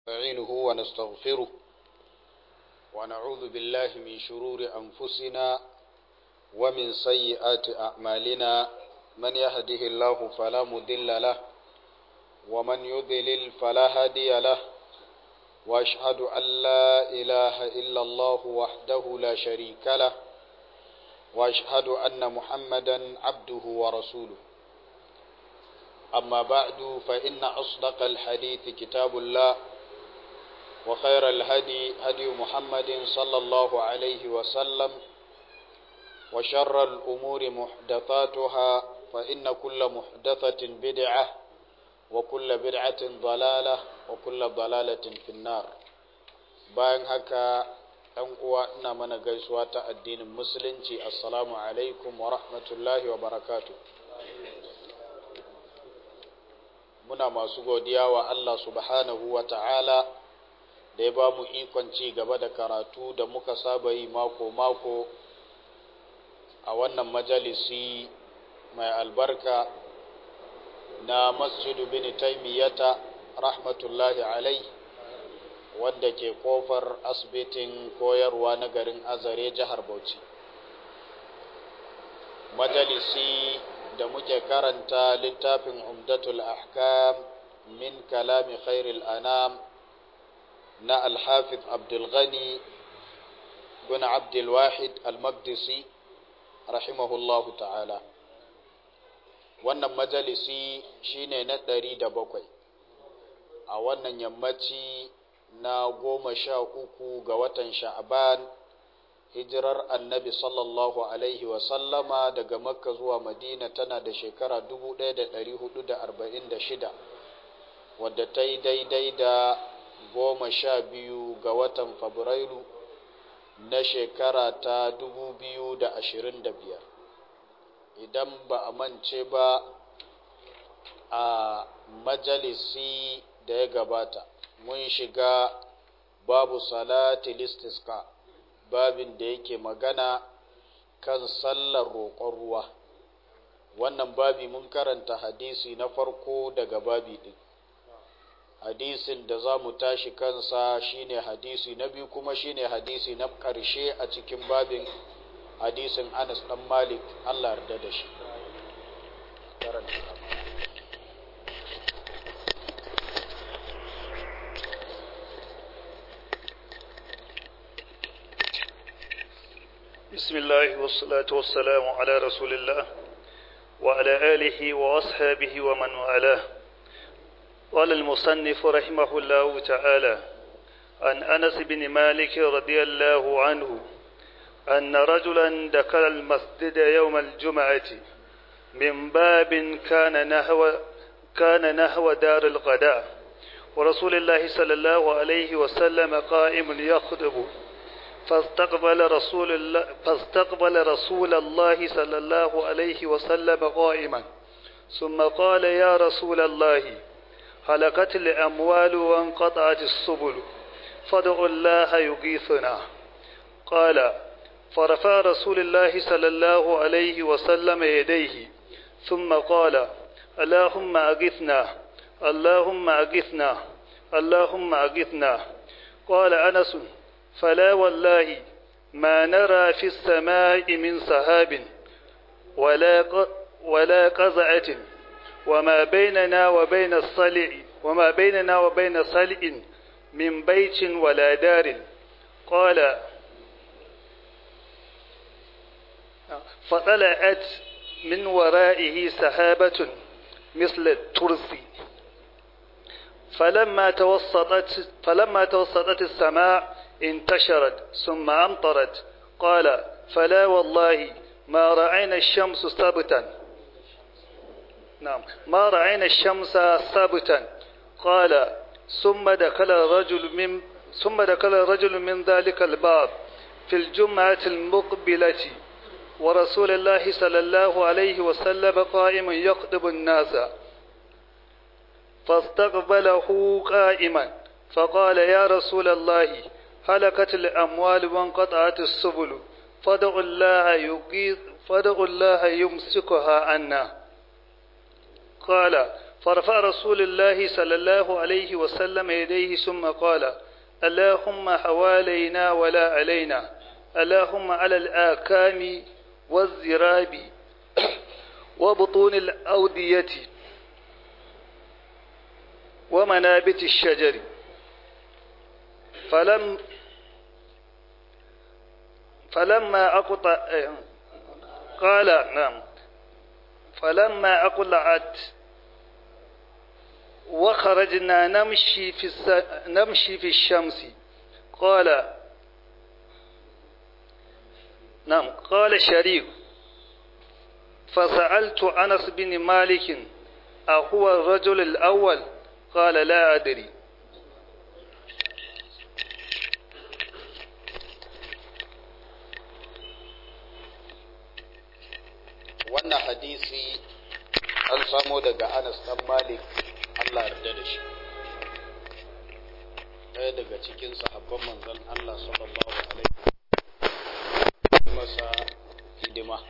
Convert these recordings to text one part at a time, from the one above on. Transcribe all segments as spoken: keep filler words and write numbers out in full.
نستعينه ونستغفره ونعوذ بالله من شرور أنفسنا ومن سيئات أعمالنا من يهده الله فلا مضل له ومن يضلل فلا هادي له وأشهد أن لا إله إلا الله وحده لا شريك له وأشهد أن محمدا عبده ورسوله أما بعد فإن أصدق الحديث كتاب الله وخير الهدي هدي محمد صلى الله عليه وسلم وشر الأمور محدثاتها فإن كل محدثة بدعة وكل بدعة ضلالة وكل ضلالة في النار. bayan haka ɗan uwa ina mana gaisuwa ta addinin musulunci, assalamu alaikum wa rahmatullahi wa barakatuh. Muna masu godiya wa Allah subhanahu wa ta'ala da ya ba mu ikon ci gaba da karatu da muka saba yi mako-mako a wannan majalisi mai albarka na Masjidu bin Taymiyata rahmatullahi alai, wanda ke kofar asibitin koyarwa na garin Azare, jihar Bauchi. Majalisi da muke karanta littafin Umdatul Ahkam min kalami khairil anam na Al-Hafiz Abdul Ghani bin Abdul Wahid Al-Maqdisi rahimahullahu ta'ala. Wannan majalisi shine na ɗari da bakwai a wannan yammaci na goma sha uku ga watan Sha'ban, hijirar annabi sallallahu alaihi wasallama daga Makka zuwa Madina tana da shekara dubu ɗaya da ɗari hudu da arba'in da shida, wadda ta yi daidai da goma sha biyu ga watan Fabrairu na shekara ta dubu biyu da ashirin da biyar. Idan ba a mance ba, a majalisi da ya gabata mun shiga babu salati listisqa, babin da yake magana kan sallar roƙon ruwa. Wannan babi mun karanta hadisi na farko daga babi din. Hadisin da za mu tashi kansa shine hadisi na biyu, kuma shine hadisi na ƙarshe a cikin babin, hadisin Anas dan Malik, Allah yarda da shi. بسم الله والصلاة والسلام على رسول الله وعلى آله وأصحابه ومن والاه. قال المصنف رحمه الله تعالى عن أنس بن مالك رضي الله عنه أن رجلا دخل المسجد يوم الجمعة من باب كان نحو كان نحو دار الغداء، ورسول الله صلى الله عليه وسلم قائم يخطب، فاستقبل رسول الله فاستقبل رسول الله صلى الله عليه وسلم قائما، ثم قال: يا رسول الله، هلكت الأموال وانقطعت السبل، فادعوا الله يغيثنا. قال: فرفع رسول الله صلى الله عليه وسلم يديه ثم قال: اللهم أغثنا، اللهم أغثنا، اللهم أغثنا. قال أنس: فلا والله ما نرى في السماء من سحاب ولا ولا قزعة، وما بيننا وبين الصلع وما بيننا وبين صلع من بيت ولا دار. قال: فطلعت من ورائه سحابة مثل الترس، فلما توسطت فلما توسطت السماء انتشرت ثم أمطرت. قال: فلا والله ما رأينا الشمس ثابتا نعم ما رأينا الشمس ثابتا. قال: ثم دخل الرجل من ثم دخل الرجل من ذلك الباب في الجمعة المقبلة، ورسول الله صلى الله عليه وسلم قائم يخطب الناس، فاستقبله قائما فقال: يا رسول الله، هلكت الأموال وانقطعت السبل، فادعوا الله يغيث فادعوا الله يمسكها عنا. قال: فرفع رسول الله صلى الله عليه وسلم يديه ثم قال اللهم حوالينا ولا علينا اللهم على الآكام والزراب وبطون الأودية ومنابت الشجر فلم فلما أقطع قال نعم فلما أقلعت وخرجنا نمشي في الس... نمشي في الشمس قال نعم قال شريك فسألت أنس بن مالك أهو الرجل الأول قال لا أدري. wannan hadisi an samo daga Anas dan Malik Allah yarda da shi, ɗaya daga cikin sahabban manzon Allah sallallahu alaihi wasallam masa hidima,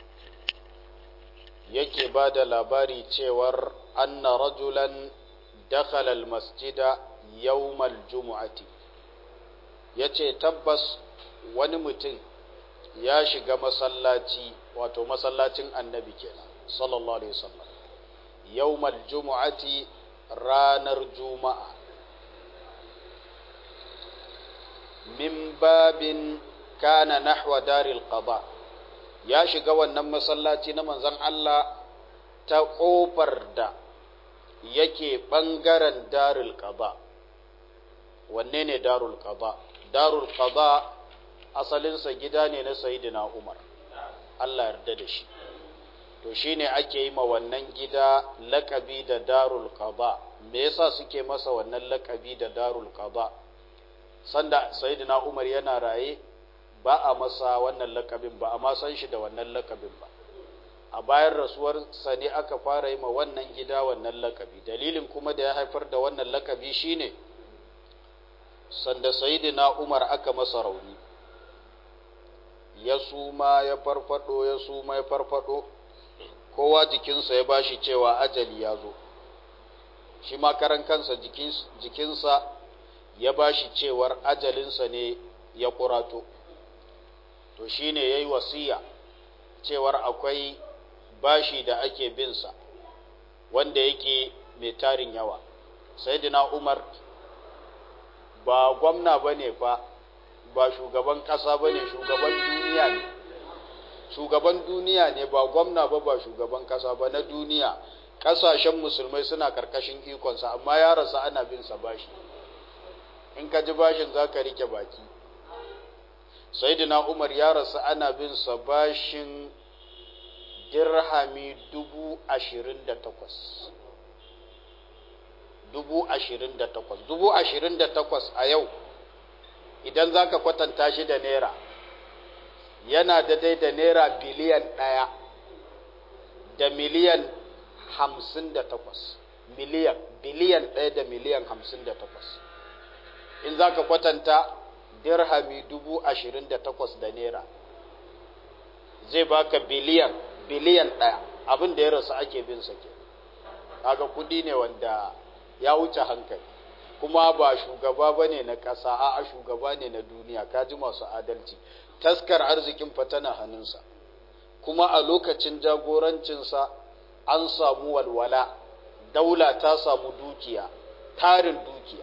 yake ba da labari cewar anna rajulan dakhala almasjida yawm aljum'ati, yace tabbas wani mutum ya shiga masallaci, wato masallacin annabi kenan sallallahu alaihi wasallam, yawm aljum'ati, ranar juma'a, min babin kana nahwa daril qada, ya shiga wannan masallaci na manzon Allah ta kofar da yake bangaren darul qada. Wanne ne darul qada? Darul qada asalinsa gida ne na sayyidina Umar, Allah yarda da shi, to shine ake yi ma wannan gida lakabi da darul qada. Me yasa suke masa wannan lakabi da darul qada? Sanda sayyidina Umar yana raye ba a masa wannan lakabin ba, amma san shi da wannan lakabin ba. A bayan rasuwar sa ne aka fara yi ma wannan gida wannan lakabi. Dalilin kuma da ya haifar da wannan lakabi shine sanda sayyidina Umar aka masa rauni, ya suma ya farfado ya suma ya farfado, kowa jikinsa ya bashi cewa ajali ya zo, shi ma karan kansa jikinsa ya bashi cewar ajalinsa ne ya kurato. To shine yayi wasiya cewar akwai bashi da ake binsa wanda yake mai tarin yawa. Sayyidina Umar ba gwamna bane fa, ba shugaban kasa bane, shugaban duniya ne, shugaban duniya ne, ba gwamna ba, ba shugaban kasa ba, na duniya. Kasashen musulmai suna karkashin ikonsa, amma ya rasa ana bin sa bashi. In ka ji bashin zaka rike baki. Sayyidina Umar ya rasa ana bin sa bashin dirhami dubu ashirin da takwas. Dubu ashirin da takwas. Dubu ashirin da takwas a yau, idan za ka kwatanta shi da naira, yana daidai da naira biliyan ɗaya da miliyan hamsin da takwas. Miliyan, biliyan ɗaya da miliyan hamsin da takwas. In za ka kwatanta dirhami dubu ashirin da takwas da naira, zai baka biliyan, biliyan ɗaya. Abin da ya rasu ake bin sa ke. Kaga kudi ne wanda ya wuce hankali, kuma ba shugaba bane na ƙasa, a'a shugaba ne na duniya. Kaji masu adalci, taskar arzikin fa tana hannunsa, kuma a lokacin jagorancinsa an samu walwala, daula ta samu dukiya, tarin dukiya,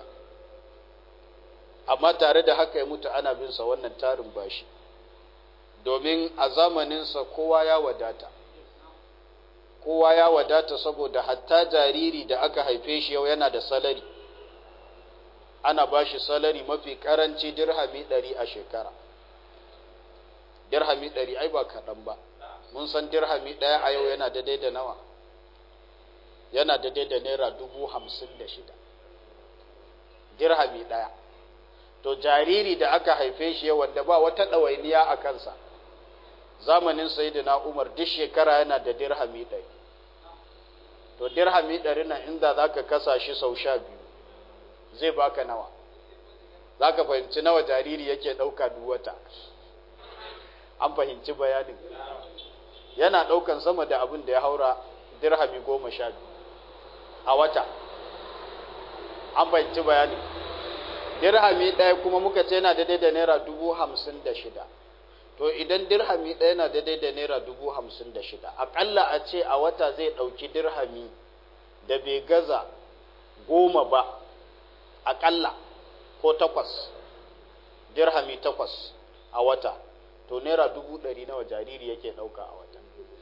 amma tare da haka ya mutu ana bin sa wannan tarin bashi, domin a zamaninsa kowa ya wadata. kowa ya wadata saboda hatta jariri da aka haife shi yau yana da salari, ana ba shi salari mafi karanci dirhami ɗari a shekara. Dirhami ɗari ai ba kaɗan ba. Mun san dirhami ɗaya a yau yana daidai da nawa? Yana daidai da naira dubu hamsin da shida. Dirhami ɗaya. To jariri da aka haife shi yau wanda ba wata ɗawainiya a kansa, zamanin Sayyidina Umar duk shekara yana da dirhami ɗari. To dirhami ɗari nan inda za ka kasa shi sau sha biyu zai baka nawa? Za ka fahimci nawa jariri yake ɗauka duk wata. An fahimci bayanin? Yana ɗaukan sama da abin da ya haura dirhami goma sha biyu. a wata. An fahimci bayani. Dirhami ɗaya kuma muka ce yana daidai da naira dubu hamsin da shida. To idan dirhami ɗaya yana daidai da naira dubu hamsin da shida, aƙalla a ce a wata zai ɗauki dirhami da bai gaza goma ba, aƙalla ko takwas, dirhami takwas a wata, to naira dubu ɗari nawa jariri yake ɗauka a wata?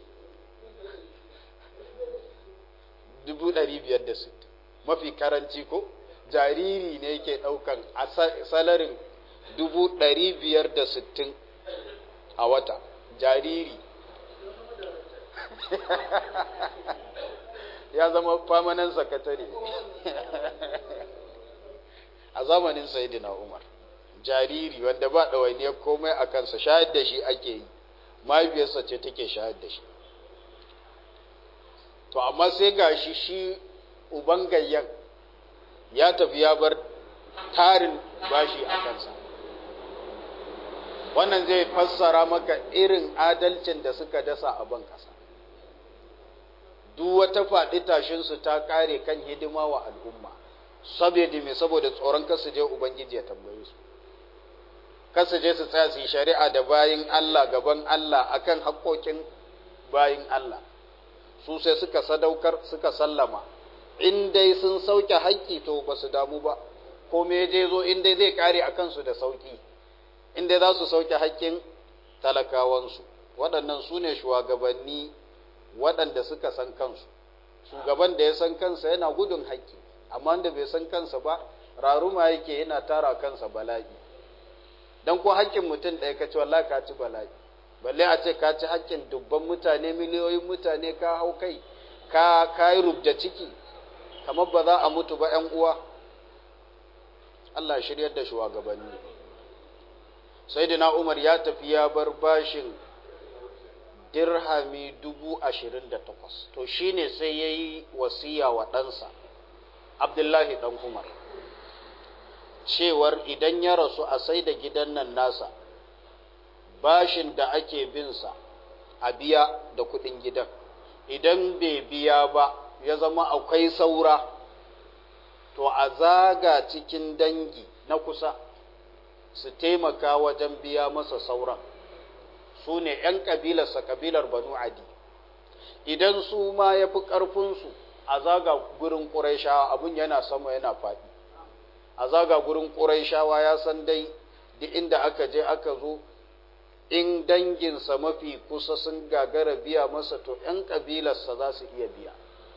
Dubu ɗari biyar da sittin, mafi karanci ko? Jariri ne yake ɗaukan a salarin dubu ɗari biyar da sittin a wata, jariri. Ya zama famanan sakatare a zamanin Sayyidina Umar. Jariri wanda ba ɗawainiyar komai a kansa, shayar da shi ake yi, mahaifiyarsa ce take shayar da shi. To amma sai gashi shi uban gayyan ya tafi ya bar tarin bashi a kansa. Wannan zai fassara maka irin adalcin da suka dasa a ban ƙasa. Duk wata faɗi tashinsu ta ƙare kan hidima wa al'umma, saboda me? Saboda tsoron kasu je Ubangiji ya tambaye su, kasu je su tsaya su yi shari'a da bayin Allah gaban Allah akan haƙƙoƙin bayin Allah. Su sai suka sadaukar, suka sallama, in dai sun sauke haƙƙi to ba su damu ba, ko me je zo in dai zai ƙare a kansu da sauƙi, in dai za su sauke haƙƙin talakawansu. Waɗannan su ne shugabanni waɗanda suka san kansu. Shugaban da ya san kansa yana gudun haƙƙi, amma wanda bai san kansa ba raruma yake yana tara kansa bala'i. Dan ko haƙƙin mutum ɗaya ka ci wallahi ka ci bala'i, balle a ce ka ci haƙƙin dubban mutane, miliyoyin mutane, ka hau kai ka kai rubda ciki kamar ba za a mutu ba. ƴan uwa, Allah shiryar da shugabanni. Sayyidina Umar ya tafi ya bar bashin dirhami dubu ashirin da takwas. To shi ne sai ya yi wasiya wa ɗansa, Abdullahi ɗan Umar, cewar idan ya rasu a sai da gidan nan nasa, bashin da ake binsa a biya da kuɗin gidan. Idan bai biya ba, ya zama akwai saura, to a zaga cikin dangi na kusa su taimaka wajen biya masa sauran. Su ne ‘yan ƙabilarsa, ƙabilar Banu Adi. Idan su ma ya fi ƙarfinsu, a zaga gurin Ƙurayshawa, abin yana sama yana faɗi. A zaga gurin Ƙurayshawa ya san dai duk inda aka je aka zo, in danginsa mafi kusa sun gagara biya masa, to ‘yan ƙabilarsa za su iya biya.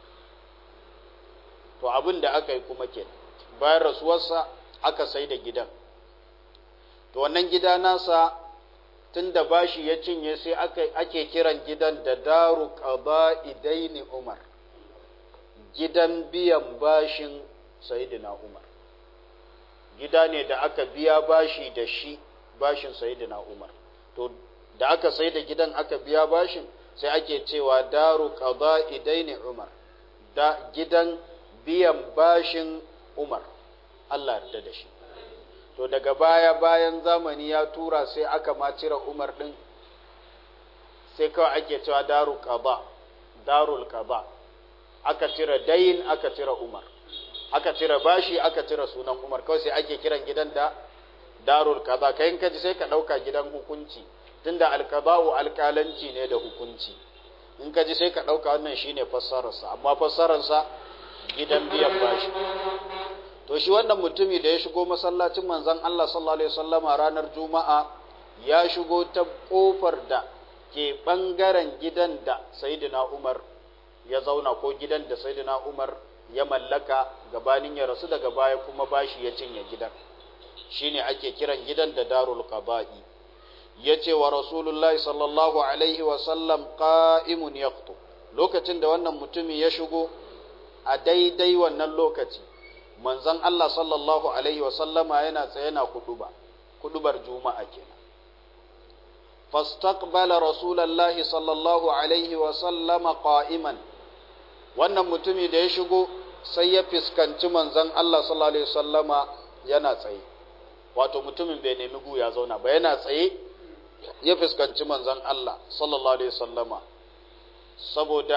To abin da aka yi kuma ke, bayan rasuwarsa aka sai da gidan. To wannan gida nasa, tun da bashi ya cinye, sai ake kiran gidan da daru qada'i daini Umar, gidan biyan bashin Sayyidina Umar. Gida ne da aka biya bashi da shi, bashin Sayyidina Umar. To da aka sai da gidan aka biya bashin, sai ake cewa daru qada'i daini Umar, da gidan biyan bashin Umar. Allah yarda da shi. To daga baya bayan zamani ya tura, sai aka ma cire Umar ɗin, sai kawai ake cewa daru qada, darul qada. Aka cire dayin, aka cire Umar, aka cire bashi, aka cire sunan Umar, kawai sai ake kiran gidan da darul qada. Kai in ka ji sai ka ɗauka gidan hukunci, tunda alqada'u alƙalanci ne da hukunci. In ka ji sai ka ɗauka wannan shine fassararsa, amma fassararsa gidan biyan bashi. To shi wannan mutumi da ya shigo masallacin manzon Allah sallallahu alaihi wasallama ranar Juma'a, ya shigo ta kofar da ke bangaren gidan da Sayyidina Umar ya zauna, ko gidan da Sayyidina Umar ya mallaka gabanin ya rasu, daga baya kuma bashi ya cinye gidan. Shine ake kiran gidan da Darul Qada'i. Yace wa Rasulullahi sallallahu alaihi wasallam qa'imun yaqtu. Lokacin da wannan mutumi ya shigo, a daidai wannan lokaci manzon Allah sallallahu alaihi wasallama yana tsaye na kuduba, kudubar Juma'a kenan. Fastaqbala Rasulullahi sallallahu alaihi wasallama qa'iman. Wannan mutumi da ya shigo sai ya fiskanci manzon Allah sallallahu alaihi wasallama yana tsaye. Wato mutumin bai nemi gu ya zauna ba, yana tsaye ya fiskanci manzon Allah sallallahu alaihi wasallama, saboda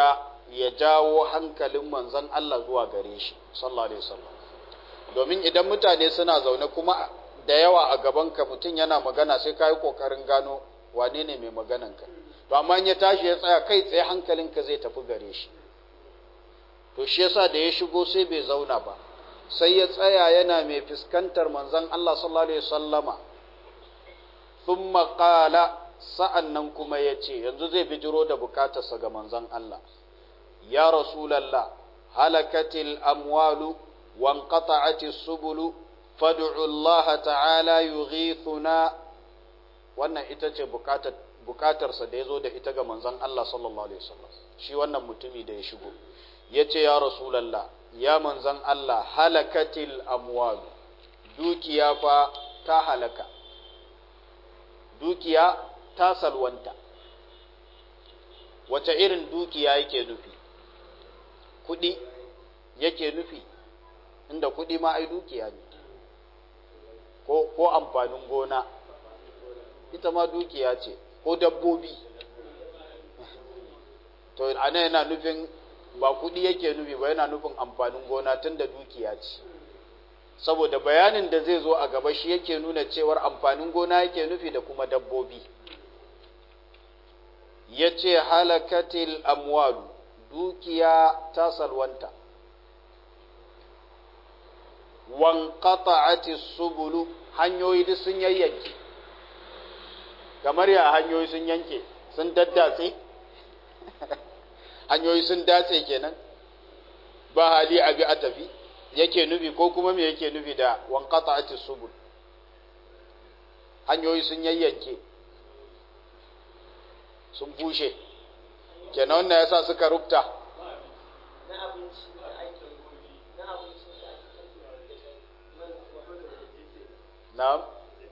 ya jawo hankalin manzon Allah zuwa gare shi sallallahu alaihi wasallam. Domin idan mutane suna zaune kuma da yawa a gabanka mutum yana magana sai ka yi ƙoƙarin gano wane ne mai magananka. To amma in ya tashi ya tsaya kai tsaye hankalinka zai tafi gare shi. To shi yasa da ya shigo sai bai zauna ba, sai ya tsaya yana mai fuskantar manzon Allah sallallahu alaihi wasallama. Thumma qala, sa'annan kuma yace, yanzu zai bijiro da bukatarsa ga manzon Allah. Ya Rasulullah, halakatil amwalu wanqata'atis subulu fad'u Allah ta'ala yughithuna. Wannan ita ce bukatar bukatarsa da yazo da ita ga manzon Allah sallallahu alaihi wasallam. Shi wannan mutumi da ya shigo yace, ya Rasulullah, ya manzon Allah, halakatil amwalu, dukiya fa ta halaka, dukiya ta salwanta. Wace irin dukiya yake nufi? Kudi yake nufi, inda kudi ma ai dukiya ne, ko ko amfanin gona ita ma dukiya ce, ko dabbobi. To ana yana nufin ba kudi yake nufi ba, yana nufin amfanin gona tunda dukiya ce, saboda bayanin da zai zo a gaba shi yake nuna cewar amfanin gona yake nufi da kuma dabbobi. Yace halakatil amwalu, dukiya ta salwanta, wanqata'atis subulu, hanyoyi duk sun yayyanke. Kamar ya hanyoyi sun yanke, sun daddatse hanyoyi sun datse kenan, ba hali abi a tafi yake nufi, ko kuma me yake nufi da wanqata'atis subul? Hanyoyi sun yayyanke, sun bushe kenan. Wannan yasa suka rubta na abinci da ake na abinci da ake na'am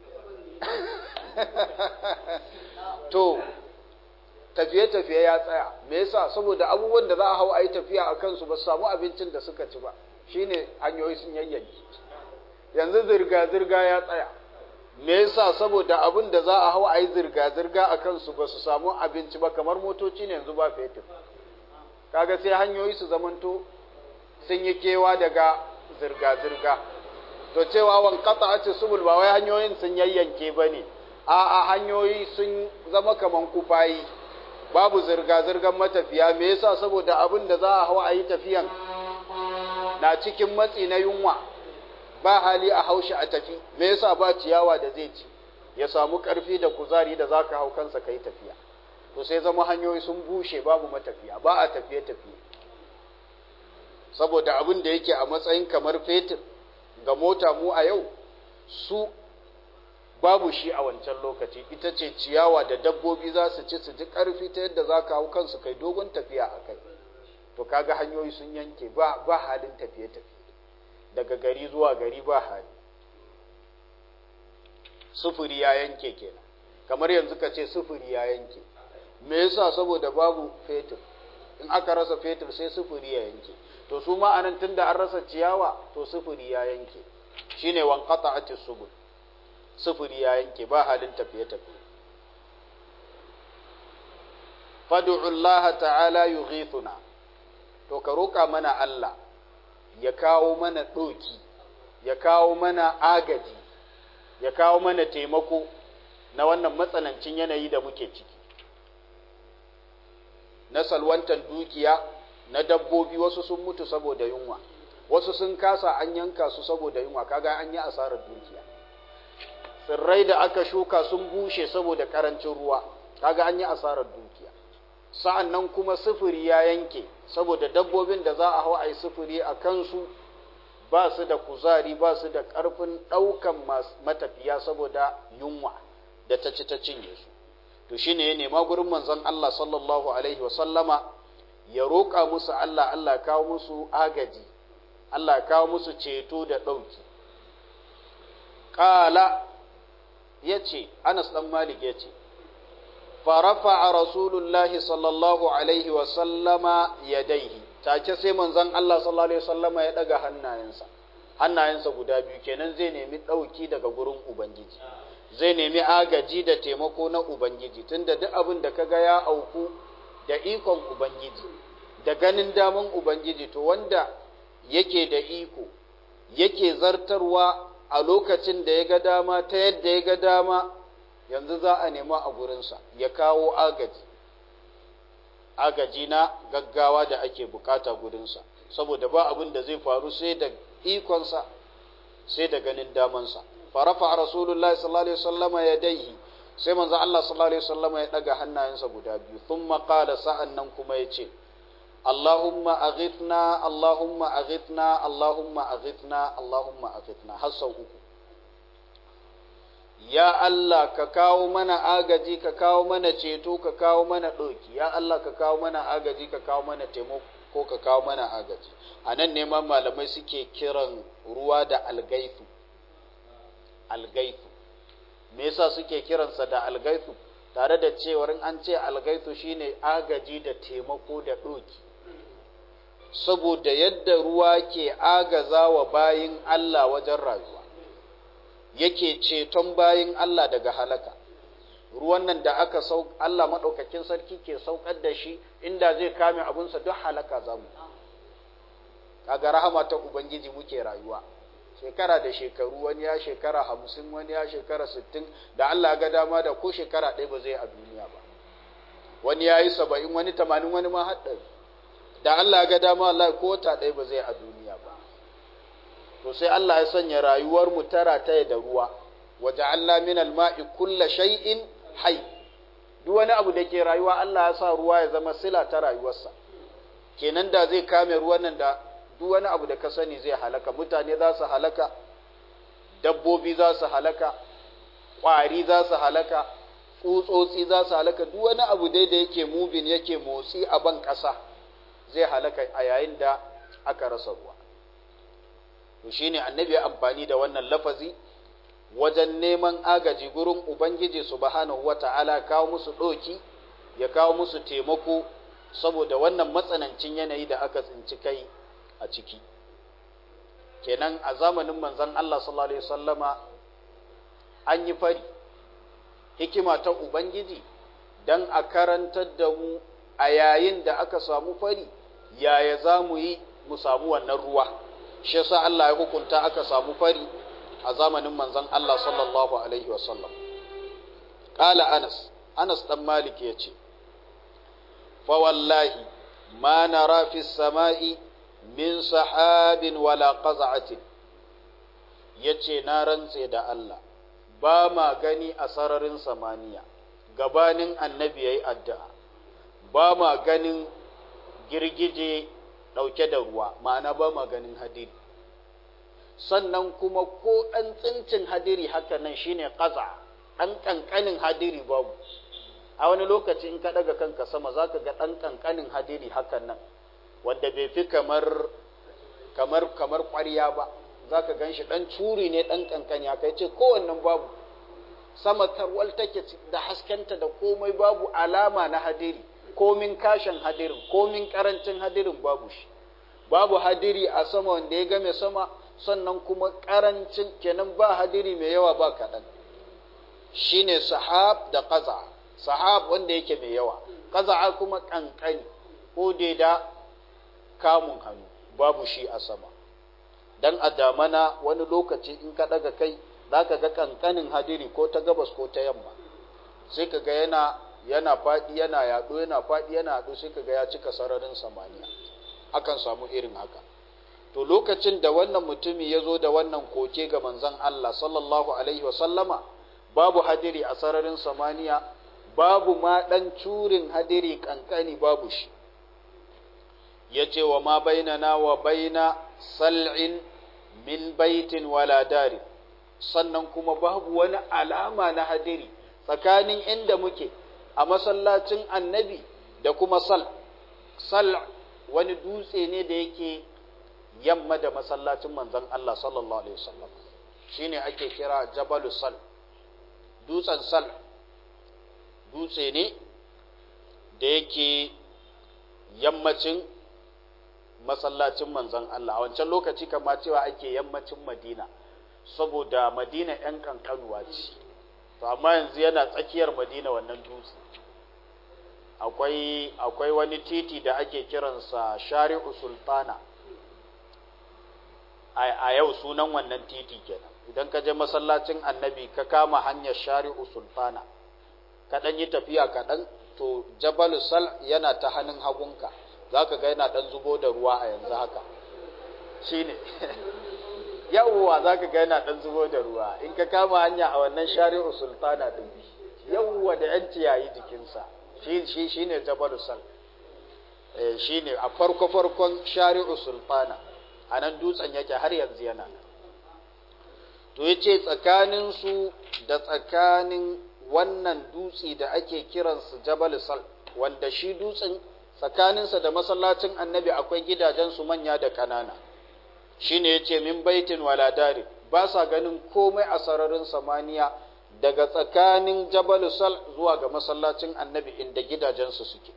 to tafiye-tafiye ya tsaya. Me yasa? Saboda abubuwan da za a hau a yi tafiya a kansu ba su samu abincin da suka ci ba, shine hanyoyi sun yayyanki. Yanzu zirga-zirga ya tsaya. Me yasa? Saboda abin da za a hau a yi zirga-zirga a kansu ba su samu abinci ba, kamar motoci ne yanzu ba fetur. Kaga sai hanyoyi su zamanto sun yi kewa daga zirga-zirga. To cewa wankata a ce subul ba wai hanyoyin sun yayyanke ba ne, a'a hanyoyi sun zama kaman kufayi, babu zirga-zirgar matafiya. Me yasa? Saboda abin da za a hau a yi tafiyan na cikin matsi na yunwa, ba hali a haushi a tafi. Me yasa? Ba ciyawa da zai ci ya samu ƙarfi da kuzari da za ka hau kansa ka yi tafiya. To sai zama hanyoyi sun bushe, babu matafiya, ba a tafiye-tafiye. Saboda abin da yake a matsayin kamar fetur ga mota mu a yau, su babu shi a wancan lokaci. Ita ce ciyawa da dabbobi za su ci su ji ƙarfi ta yadda za ka hau kansu kai dogon tafiya a kai. To kaga hanyoyi sun yanke, ba, ba halin tafiye-tafiye daga gari zuwa gari, ba hali. Sufuri ya yanke kenan, kamar yanzu ka ce sufuri ya yanke. Me yasa? Saboda babu fetur. In aka rasa fetur sai sufuri ya yanke. To su ma anan tunda an rasa ciyawa, to sufuri ya yanke, shine wanqata'atis subul. Sufuri ya yanke, ba halin tafiye-tafiye. Fad'u Allah ta'ala yughithuna, to ka roka mana Allah ya kawo mana doki, ya kawo mana agaji, ya kawo mana taimako na wannan matsanancin yanayi da muke ciki, na salwantan dukiya, na dabbobi. Wasu sun mutu saboda yunwa, wasu sun kasa, an yanka su saboda yunwa, kaga an yi asarar dukiya. Tsirrai da aka shuka sun bushe saboda karancin ruwa, kaga an yi asarar dukiya. Sa'an nan kuma sufuri ya yanke, saboda dabbobin da za a hau a yi sufuri a kansu ba su da kuzari, ba su da ƙarfin ɗaukan matafiya saboda yunwa da ta ci ta cinye su. To shi ne ya nema gurin manzon Allah sallallahu alaihi wasallama ya roƙa musu Allah, Allah kawo musu agaji, Allah kawo musu ceto da ɗauki. Ƙala ya ce, Anas ɗan Malik ya ce, farafa a Rasulullahi sallallahu alaihi wasallama ya daihi, take sai manzon Allah sallallahu alaihi wasallama ya ɗaga hannayensa, hannayensa guda biyu kenan, zai nemi ɗauki daga gurin Ubangiji, zai nemi agaji da taimako na Ubangiji, tunda duk abin da kaga ya auku da ikon Ubangiji, da ganin daman ubangiji, to wanda yake da iko yake zartarwa a lokacin da ya ga dama ta yadda ya ga dama, yanzu za a nema a gurinsa ya kawo agaji agaji na gaggawa da ake bukata gurinsa, saboda ba abin da zai faru sai da ikonsa sai da ganin damansa. farafa rasulullahi sallallahu alaihi wasallam yadayhi, sai manzo Allah sallallahu alaihi wasallam ya daga hannayensa guda biyu, thumma qala, sa'annan kuma yace Allahumma aghithna Allahumma aghithna Allahumma aghithna Allahumma aghithna, har sau uku. Ya Allah ka kawo mana agaji, ka kawo mana ceto, ka kawo mana ɗoki. Ya Allah ka kawo mana agaji, ka kawo mana taimako, ka kawo mana agaji. A nan neman malamai suke kiran ruwa da algaifu. Algaifu. Me yasa suke kiransa da algaifu? Tare da cewar an ce algaifu shine agaji da taimako da ɗoki. Saboda yadda ruwa ke agaza wa bayin Allah wajen rayuwa, yake ceton bayin Allah daga halaka. Ruwan nan da aka sau Allah maɗaukakin sarki ke saukar da shi, inda zai kame abunsa duk halaka zamu. Kaga rahama ta Ubangiji muke rayuwa. Shekara da shekaru, wani ya shekara hamsin, wani ya shekara sittin, da Allah ga dama da ko shekara ɗaya ba zai a duniya ba. Wani ya yi saba'in, wani tamanin, wani ma haɗari. Da Allah ga dama Allah ko wata ɗaya ba zai a duniya ba. To sai Allah ya sanya rayuwar mu tara ta da ruwa. Waja'alna min al-ma'i kulla shay'in hayy. Duk wani abu da ke rayuwa Allah ya sa ruwa ya zama sila ta rayuwarsa. Kenan da zai kame ruwan nan da duk wani abu da ka sani zai halaka. Mutane za su halaka, dabbobi za su halaka, ƙwari za su halaka, tsutsotsi za su halaka, duk wani abu dai da yake mubin yake motsi a ban ƙasa zai halaka a yayin da aka rasa ruwa. To shine annabi ya amfani da wannan lafazi wajen neman agaji gurin Ubangiji subhanahu wata'ala, kawo musu ɗoki, ya kawo musu taimako saboda wannan matsanancin yanayi da aka tsinci kai a ciki. Kenan a zamanin manzon Allah sallallahu alaihi wasallama an yi fari, hikima ta Ubangiji dan a karantar da mu a yayin da aka samu fari yaya za mu yi mu samu wannan ruwa. Shi yasa Allah ya hukunta aka samu fari a zamanin manzon Allah sallallahu alaihi wasallam. Qala Anas, Anas dan Malik yace, fa wallahi ma nara fi samai min sahabin wala qaz'atin, yace na rantse da Allah ba ma gani a sararin samaniya gabanin annabi yayi addu'a, ba ma ganin girgije ɗauke da ruwa, ma'ana ba ma ganin hadiri. Sannan kuma ko ɗan tsincin hadiri haka nan shine ƙaza, ɗan ƙanƙanin hadiri babu. A wani lokaci in ka ɗaga kanka sama za ka ga ɗan ƙanƙanin hadiri hakan nan, wanda bai fi kamar kamar kamar ƙwarya ba, za ka gan shi ɗan curi ne ɗan ƙanƙani haka, yace kowannen babu. Sama tarwal take da haskenta da komai, babu alama na hadiri. Komin kashin hadirin, komin karancin hadirin babu shi, babu hadiri a sama wanda ya game sama, sannan kuma karancin, kenan ba hadiri mai yawa ba kaɗan. Shi ne sahab da ƙaza, sahab wanda yake mai yawa, ƙaza kuma ƙanƙani ko dai da kamun hannu, babu shi a sama. Dan a damana wani lokaci in ka ɗaga kai za ka ga ƙanƙanin hadiri ko ta gabas ko ta yamma, sai ka ga yana yana faɗi yana yaɗo yana faɗi yana yaɗo, sai kaga ya cika sararin samaniya. Akan samu irin haka. To lokacin da wannan mutumi ya zo da wannan koke ga manzon Allah sallallahu alaihi wa sallama, babu hadiri a sararin samaniya, babu ma ɗan curin hadiri kankani babu shi. Yace wa ma bainana wa baina sal'in min baitin wala darin, sannan kuma babu wani alama na hadiri tsakanin inda muke a masallacin annabi da kuma sal. Sal wani dutse ne da yake yamma da masallacin manzon Allah sallallahu alaihi wasallam, shine ake kira Jabalu Sal. Dutsen Sal dutse ne da yake yammacin masallacin manzon Allah. A wancan lokaci kama cewa ake yammacin Madina, saboda Madina ‘yan kankanuwa ce, to amma yanzu yana tsakiyar Madina wannan dutse. akwai akwai wani titi da ake kiransa Shari'u Sultana a yau sunan wannan titi kenan. Idan ka je masallacin Annabi ka kama hanyar Shari'u Sultana ka dan yi tafiya kaɗan, to Jabal Sal yana ta hannun hagunka, zaka ga yana dan zubo da ruwa a yanzu haka shine yawwa zaka ga yana dan zubo da ruwa in ka kama hanya a wannan Shari'u Sultana din, yawwa da yan ciyayi jikinsa, shi shi shine Jabal Sal. eh shine a farko farkon Shari'u Sultana, anan dutsen yake har yanzu yana nan. To yace tsakanin su da tsakanin wannan dutse da ake kiransa Jabal Sal, wanda shi dutsen tsakaninsa da masallacin Annabi akwai gidajen su manya da kanana, shine yace min baitin wala dari, ba sa ganin komai a sararin samaniya daga tsakanin Jabal Sal zuwa ga masallacin Annabi inda gidajen su suke.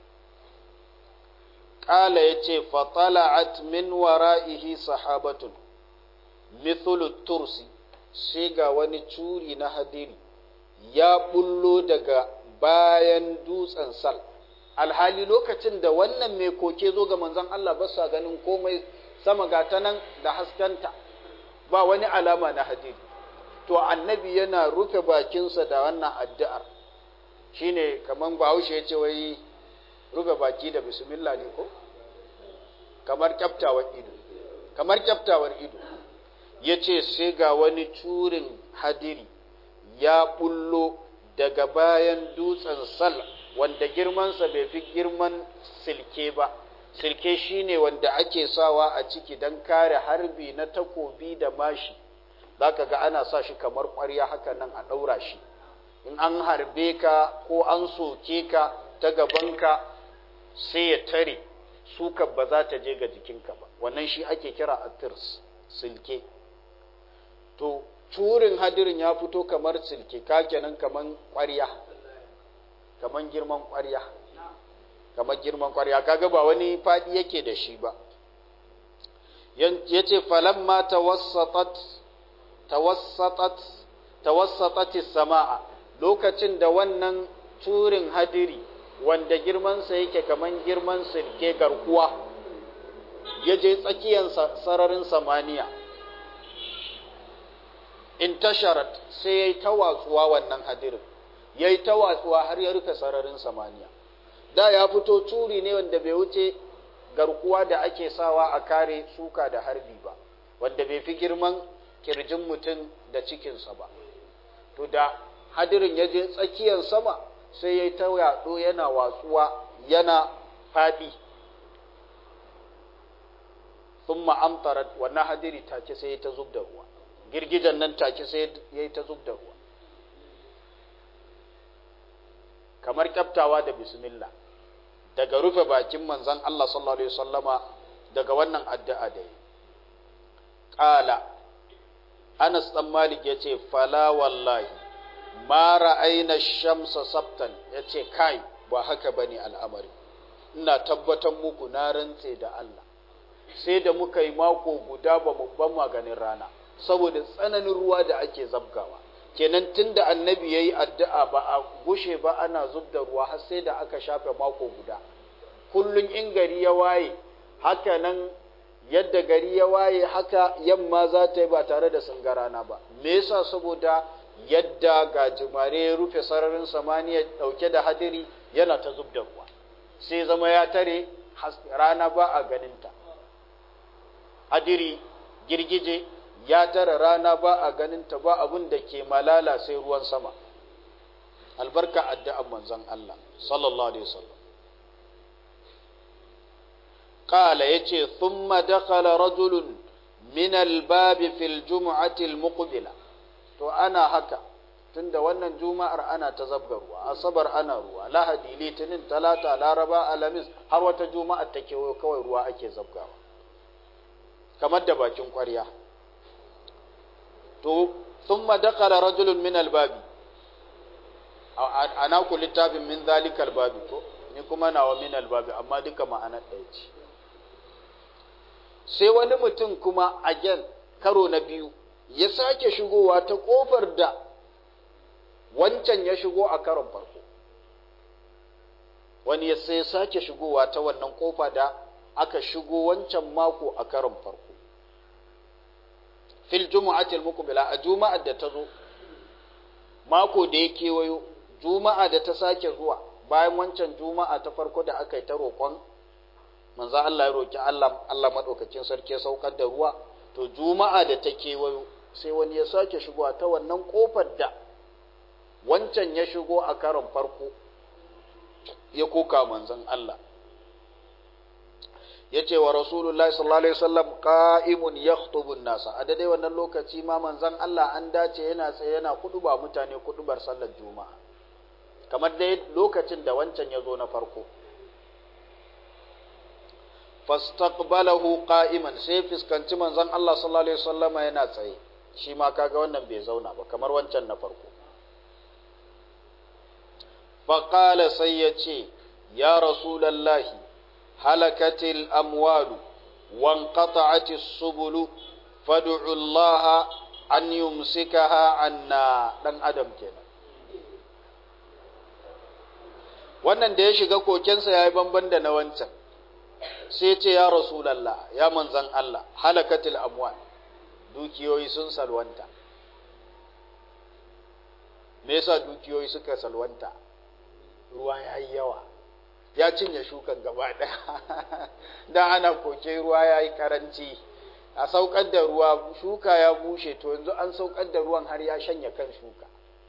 Qala yace fa tala'at min wara'ihi sahabatun mithlu tursi, sai ga wani curi na hadiri ya bullo daga bayan dutsen Sal. Alhali lokacin da wannan mai koke zo ga manzon Allah ba sa ganin komai, sama ga ta nan da haskanta, ba wani alama na hadiri. To Annabi yana rufe bakinsa da wannan addu'ar, shine kaman Bahaushe ya ce wai rufe baki da bismillah ne ko? Kamar kyaftawar ido, kamar kyaftawar ido. Yace sai ga wani curin hadiri ya bullo daga bayan dutsen Sal, wanda girmansa bai fi girman silke ba. Silke shine wanda ake sawa a ciki don kare harbi na takobi da mashi, zaka ga ana sa shi kamar ƙwarya haka nan a ɗaura shi, in an harbe ka ko an soke ka ta gabanka sai ya tare, suka ba za ta je ga jikinka ba. Wannan shi ake kira atirs, silke. To turin hadirin ya fito kamar silke, ka kenan kaman ƙwarya, kaman girman ƙwarya, kamar girman ƙwarya, kaga ba wani faɗi yake da shi ba. Yace falamma tawassatat tawassatat tawassatat as-samaa, lokacin da wannan turin hadiri wanda girmansa yake kaman girman silke garkuwa ya je tsakiyar sararin samaniya, intasharat, sai yayi tawatsuwa wannan hadirin, yayi tawatsuwa har ya rufe sararin samaniya. Da ya fito turi ne wanda bai wuce garkuwa da ake sawa a kare suka da harbi ba, wanda bai fi girman kirjin mutum da cikinsa ba. To da hadirin ya je tsakiyar sama sai ya yi ta yaɗo yana watsuwa yana faɗi. Sun ma'amtarar wannan hadiri take sai ya ta zub da ruwa, girgijan nan take sai ya yi ta zub da ruwa, kamar kyaftawa da bismillah, daga rufe bakin manzon Allah sallallahu alaihi wasallama daga wannan addu'a da yi. Qala Anas dan Malik yace fala wallahi ma ra'ayna ash-shamsa sabtan, yace kai ba haka bane al'amari, ina tabbatar muku na rantse da Allah sai da muka yi mako guda ba mu ban maganin rana saboda tsananin ruwa da ake zabgawa. Kenan tunda Annabi yayi addu'a ba a gushe ba ana zubda ruwa har sai da aka shafe mako guda. Kullun in gari ya waye haka nan, yadda gari ya waye haka yamma za ta yi ba tare da sun ga rana ba. Me yasa? saboda yadda gajimare ya rufe sararin samaniya dauke da hadiri yana ta zubda ruwa, sai zama ya tare rana ba a ganinta. Hadiri girgije ya tara rana ba a ganinta, ba abun da ke malala sai ruwan sama. Albarka addu'an manzon Allah sallallahu alaihi wasallam. Qala yace thumma dakhala rajulun min al-bab fi al-jum'ati al-muqbila. To ana haka tunda wannan juma'ar ana ta zabga ruwa, asabar ana ruwa, lahadi, litinin, talata, laraba, alhamis, har wata juma'ar take kawai ruwa ake zabgawa kamar da bakin ƙwarya. To thumma dakhala rajulun min al-babi, ana ku littafin min zalikal babi ko ni kuma nawa min al-babi, amma duka ma'anar ɗaya ce. Sai wani mutum kuma again karo na biyu ya sake shigowa ta kofar da wancan ya shigo a karon farko. wani ya sai sake shigowa ta wannan kofa da aka shigo wancan mako a karon farko fil jumu'atil muqbila a juma'ar da ta zo mako da ya kewayo juma'a da ta sake zuwa bayan wancan juma'a ta farko da aka yi ta roƙon manzo Allah ya roki Allah Allah madaukakin sarki ya saukar da ruwa to juma'a da ta kewayo sai wani ya sake shigowa ta wannan kofar da wancan ya shigo a karon farko ya koka manzon Allah yace wa rasulullahi sallallahu alaihi wasallam qa'imun yakhutubu an-nasa a dai wannan lokaci ma manzon Allah an dace yana tsaye yana kuduba mutane kudubar sallar juma'a kamar dai lokacin da wancan ya zo na farko fastaqbalahu qa'iman sai fiskanci manzon Allah sallallahu alaihi wasallam yana tsaye shi ma kaga wannan bai zauna ba kamar wancan na farko faqala sai yace ya rasulullahi halakatil amwalu wanqata'atis subulu fad'u Allah an yumsikaha anna dan adam kenan wannan da ya shiga kokensa yayi banban da na wancan sai ce ya rasulullah ya manzan Allah halakatil amwal dukiyoyi sun salwanta me yasa dukiyoyi suka salwanta ruwa yayi yawa ya cinye shukan gaba ɗaya da ana koke ruwa ya yi karanci a saukar da ruwa shuka ya bushe to yanzu an saukar da ruwan har ya shanya kan shuka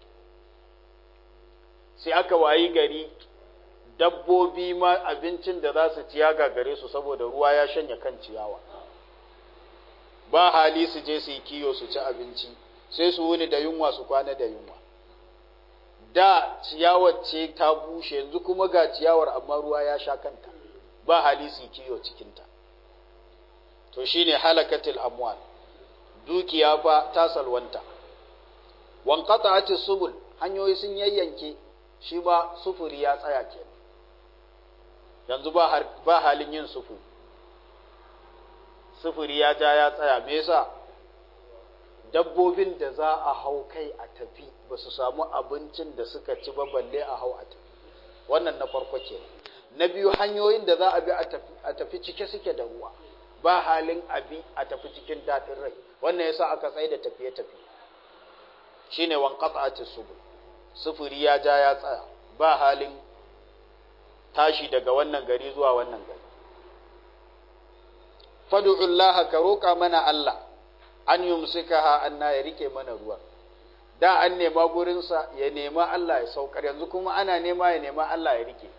sai aka wayi gari dabbobi ma abincin da za su ciya gagare su saboda ruwa ya shanya kan ciyawa ba hali su je su yi kiyo su ci abinci sai su wuni da yunwa su kwana da yunwa da ciyawar ce ta bushe yanzu kuma ga ciyawar amma ruwa ya sha kanta ba hali su kiyo cikinta to shine halakatil amwal dukiya fa ta salwanta wanqata'atis subul hanyoyi sun yayyanke shi ba sufuri ya tsaya kenan yanzu ba ba halin yin sufuri sufuri ya ja ya tsaya me yasa dabbobin da za a hau kai a tafi ba su samu abincin da suka ci ba balle a hau a tafi wannan na farko ke na biyu hanyoyin da za a bi a tafi cike suke da ruwa ba halin abi a tafi cikin daɗin rai wannan yasa aka tsaye da tafiye-tafiye shine wanqata'atis subul sufuri ya ja ya tsaya ba halin tashi daga wannan gari zuwa wannan gari fad'u Allah ka roƙa mana Allah an yumsikaha anna ya rike mana ruwa da an nema gurinsa ya nema Allah ya saukar yanzu kuma ana nema ya nema Allah ya rike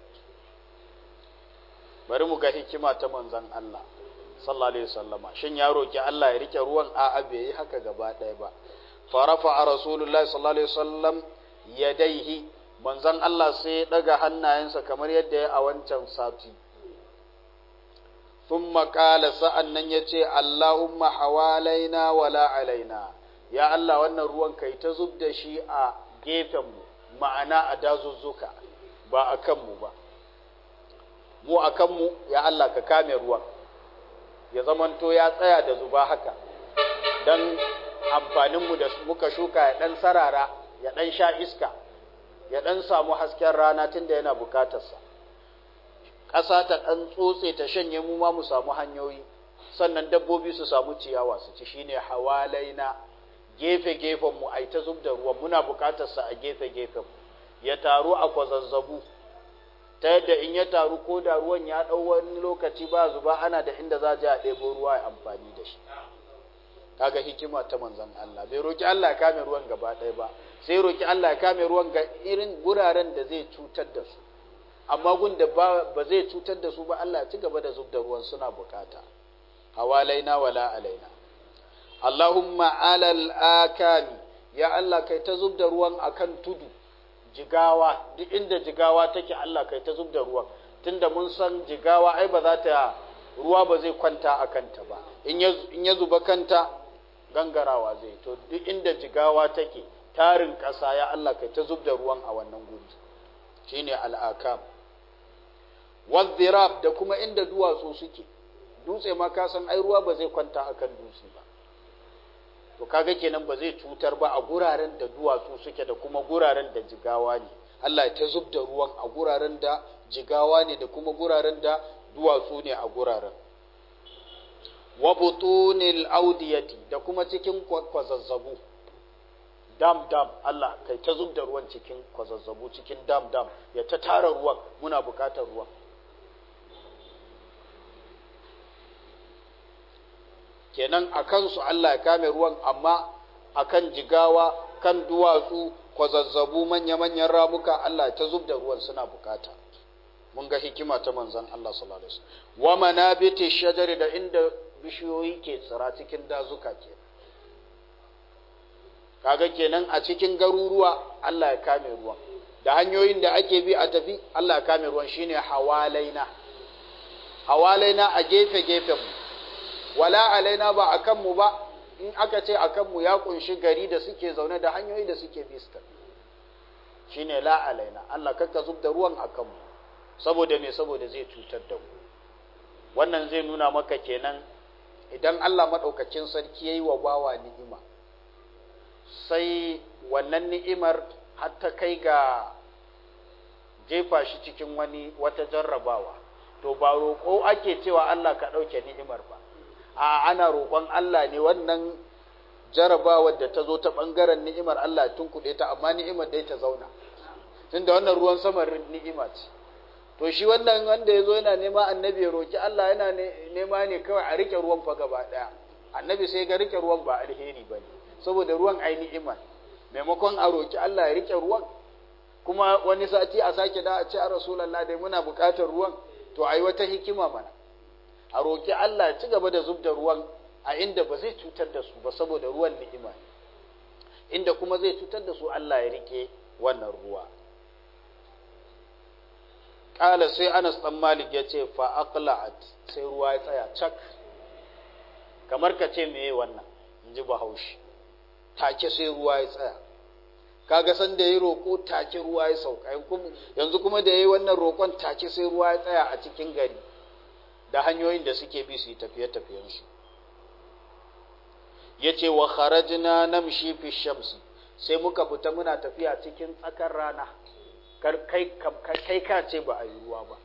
bari mu ga hikima ta manzon Allah sallallahu alaihi wasallama shin ya roki Allah ya rike ruwan a'a bai yi haka gaba ɗaya ba farafa rasulullahi sallallahu alaihi wasallam yadaihi manzon Allah sai ya daga hannayensa kamar yadda ya a wancan sati thumma qala sa'annan yace Allahumma hawalaina wala alaina ya Allah wannan ruwan kai ta zub da shi a gefen mu ma'ana a dazuzzuka ba akan mu ba mu akan mu ya Allah ka kame ruwan ya zamanto ya tsaya da zuba haka dan amfanin mu da muka shuka ya dan sarara ya dan sha iska ya dan samu hasken rana tunda yana bukatarsa ƙasa ta ɗan tsotse ta shanye mu ma mu samu hanyoyi sannan dabbobi su samu ciyawa su ci shine hawalaina gefe gefen mu ai ta zub da ruwan muna buƙatar sa a gefe gefen ya taru a kwazazzabu ta yadda in ya taru ko da ruwan ya ɗau wani lokaci ba zuba ana da inda za a ɗebo ruwa ya amfani da shi kaga hikima ta manzon Allah bai roki Allah ya kame ruwan gaba ɗaya ba sai roki Allah ya kame ruwan ga irin guraren da zai cutar da su amma gun da ba zai cutar da su ba Allah ya ci gaba da zub da ruwan suna bukata hawalaina wala alaina Allahumma alal akami ya Allah kai ta zub da ruwan akan tudu jigawa duk inda jigawa take Allah kai ta zub da ruwan tunda mun san jigawa ai ba za ta ruwa ba zai kwanta a kanta ba in ya in ya zuba kanta gangarawa zai to duk inda jigawa take tarin ƙasa ya Allah kai ta zub da ruwan a wannan guri shine al-akam wadh-dhirab da kuma inda duwatsu suke dutse ma ka san ai ruwa ba zai kwanta akan dutse ba to kaga kenan ba zai cutar ba a guraren da duwatsu suke da kuma guraren da jigawa ne Allah ya ta zub da ruwan a guraren da jigawa ne da kuma guraren da duwatsu ne a guraren. Wa butunil audiyati da kuma cikin kwazazzabu, dam dam, Allah kai ta zub da ruwan cikin kwazazzabu, cikin dam dam, ya ta tara ruwan, muna bukatar ruwan. Kenan a kansu Allah ya kame ruwan, amma akan jigawa, kan duwatsu, kwazazzabu, manya-manyan ramuka, Allah ya ta zub da ruwan, suna bukata. Mun ga hikima ta manzon Allah sallallahu alaihi wasallam. Wa manabiti shajari, da inda bishiyoyi ke tsira cikin dazuka ke. Kaga kenan a cikin garuruwa Allah ya kame ruwan, da hanyoyin da ake bi a tafi Allah ya kame ruwan, shine hawalaina. Hawalaina a gefe-gefen mu, wala alaina ba akan mu ba. In aka ce akan mu ya kunshi gari da suke zaune da hanyoyi da suke bi su tafi, shine la alaina. Allah kakka zub da ruwan akan mu, saboda me? Saboda zai cutar da mu. Wannan zai nuna maka kenan idan Allah madaukakin sarki yayi wa bawa ni'ima, sai wannan ni'imar har ta kai ga jefa shi cikin wani wata jarrabawa, to ba roƙo ake cewa Allah ka ɗauke ni'imar ba, a ana roƙon Allah ne wannan jarrabawar da ta zo ta ɓangaren ni'imar Allah tun kuɗe ta, amma ni'imar dai ta zauna, tunda wannan ruwan saman ni'ima ce. To shi wannan wanda ya zo yana nema annabi ya roƙi Allah, yana nema ne kawai a riƙe ruwan fa gaba ɗaya. Annabi sai ga riƙe ruwan ba alheri ba ne, saboda ruwan ai ni'ima, maimakon a roƙi Allah ya riƙe ruwan, kuma wani sati a sake da a ce a Rasulallah dai muna buƙatar ruwan, to ai wata hikima mana, a roƙi Allah ya ci gaba da zub da ruwan a inda ba zai cutar da su ba, saboda ruwan ni'ima ne, inda kuma zai cutar da su Allah ya riƙe wannan ruwa. Ƙala sai Anas ɗan Malik ya ce fa aqla'at, sai ruwa ya tsaya cak, kamar ka ce meye wannan, in ji Bahaushe, take sai ruwa ya tsaya. Kaga san da yayi roƙo take ruwa ya sauka, yanzu kuma da yayi wannan roƙon take sai ruwa ya tsaya a cikin gari da hanyoyin da suke bi su yi tafiye-tafiyen su. Yace wa kharajna namshi fi shamsi, sai muka fita muna tafiya cikin tsakar rana, kai kai ka ce ba a yi ruwa ba.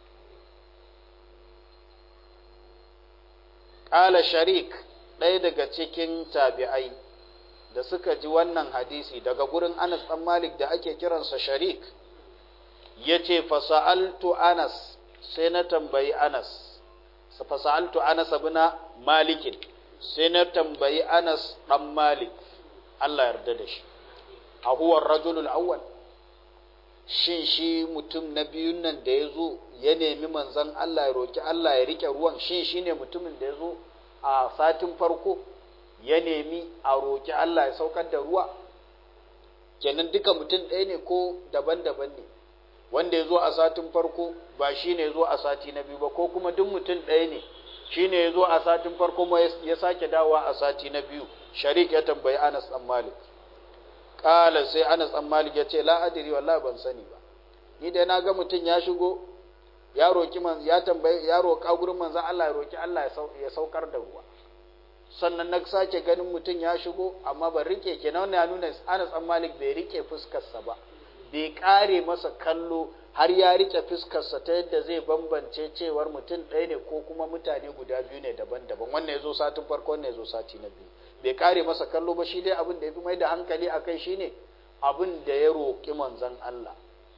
Ƙala Sharik, ɗaya daga cikin tabi'ai da suka ji wannan hadisi daga gurin Anas ɗan Malik da ake kiransa Sharik, ya ce fasa'altu Anas, sai na tambayi Anas, fasa'altu Anas abuna Malikin, sai na tambayi Anas ɗan Malik, Allah yarda da shi, a huwar rajulul awwal, shin shi mutum na biyun nan da ya zo ya nemi manzan Allah ya roki Allah ya rike ruwan, shin shi ne mutumin da ya zo a satin farko ya nemi a roki Allah ya saukar da ruwa? Kenan duka mutum ɗaya ne ko daban-daban ne? Wanda ya zo a satin farko ba shi ne ya zo a sati na biyu ba, ko kuma duk mutum ɗaya ne, shi ne ya zo a satin farko ma ya sake dawowa a sati na biyu? Sharik ya tambayi Anas ɗan Malik. Ƙala sai Anas ɗan Malik ya ce la adiri, wallahi ban sani ba, ni dai na ga mutum ya shigo ya roki man ya tambaye ya roka gurin manzon Allah ya roki Allah ya saukar da ruwa, sannan na sake ganin mutum ya shigo amma ban rike, kenan ya nuna Anas ɗan Malik bai rike fuskarsa ba, bai kare masa kallo har ya rike fuskarsa ta yadda zai bambance cewar mutum ɗaya ne ko kuma mutane guda biyu ne daban-daban, wannan ya zo satin farko wannan ya zo sati na biyu, bai kare masa kallo ba. Shi dai abin da ya fi mai da hankali a kai shi ne abin da ya roƙi manzon Allah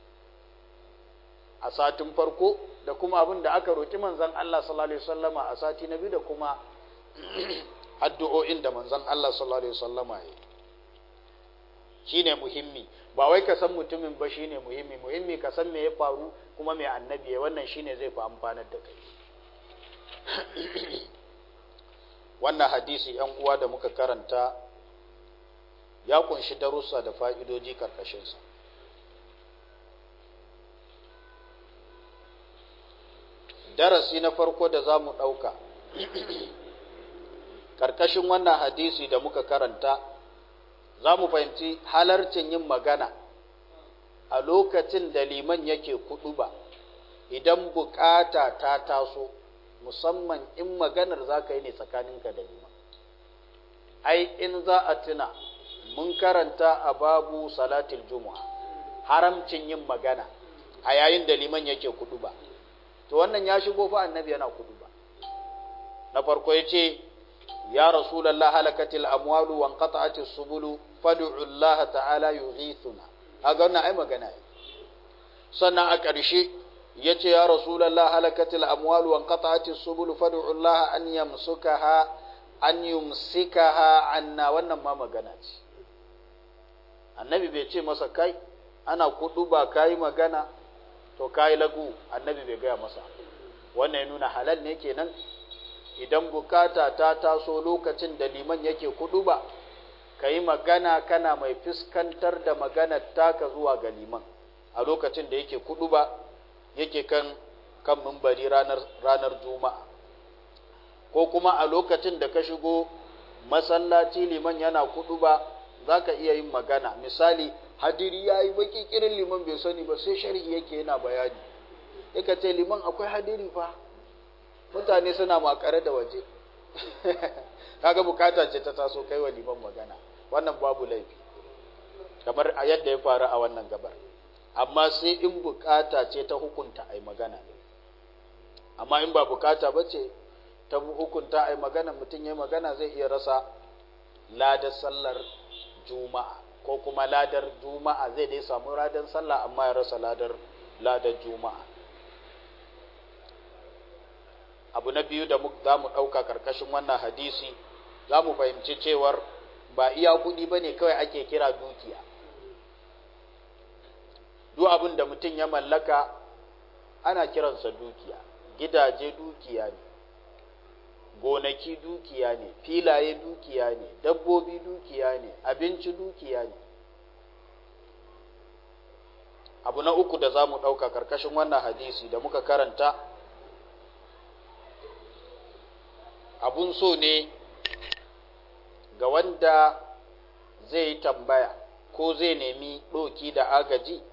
a satin farko, da kuma abin da aka roƙi manzon Allah sallallahu alaihi wasallama a sati na biyu, da kuma addu'o'in da manzon Allah sallallahu alaihi wasallama ya yi. Shine muhimmi, ba wai ka san mutumin ba shine muhimmi, muhimmi ka san me ya faru kuma me annabi ya, wannan shine zai fi amfanar da kai. Wannan hadisi ‘yan uwa da muka karanta ya kunshi darussa da fa'idoji karkashinsa. Darasi na farko da za mu ɗauka karkashin wannan hadisi da muka karanta, za mu fahimci halarcin yin magana a lokacin da liman yake kuɗuba idan bukata ta taso, musamman in maganar za ka yi ne tsakaninka da liman. Ai, in za a tuna, mun karanta a babu salatul juma'a, haramcin yin magana a yayin da liman yake kuduba. To wannan ya shigo fa annabi yana kuduba. Na farko yace ya rasulullah halakatil amwalu wa inqata'atis subulu fad'u Allah ta'ala yughithuna. Kaga wannan ai magana ne. Sannan a ƙarshe yace ya rasulullah halakatil amwalu wa inqata'atis subulu fad'u Allah an yamsukaha an yumsikaha anna. Wannan ma magana ce. Annabi bai ce masa kai ana kuduba kai magana to kai lagu, annabi bai gaya masa. Wannan ya nuna halal ne kenan idan bukata ta taso lokacin da liman yake kuduba kai magana kana mai fuskantar da maganar taka zuwa ga liman a lokacin da yake kuduba yake kan kan minbari ranar ranar juma'a, ko kuma a lokacin da ka shigo masallaci liman yana kuduba zaka iya yin magana. Misali hadiri yayi baki kirin liman bai sani ba sai sharhi yake yana bayani, yake ce liman akwai hadiri fa, mutane suna makare da waje kaga bukata ce ta taso kai wa liman magana, wannan babu laifi kamar a yadda ya faru a wannan gabar. Amma sai in bukata ce ta hukunta ai magana ne, amma in ba bukata bace ta hukunta ai magana, mutum yayi magana zai iya rasa ladar sallar juma'a, ko kuma ladar juma'a zai dai samu ladan sallah amma ya rasa ladar ladar juma'a. Abu na biyu da za mu ɗauka ƙarƙashin wannan hadisi, za mu fahimci cewar ba iya kuɗi ba ne kawai ake kira dukiya. Duk abin da mutum ya mallaka ana kiransa dukiya. Gidaje dukiya ne, gonaki dukiya ne, filaye dukiya ne, dabbobi dukiya ne, abinci dukiya ne. Abu na uku da za mu ɗauka ƙarƙashin wannan hadisi da muka karanta, abun so ne ga wanda zai yi tambaya ko zai nemi ɗoki da agaji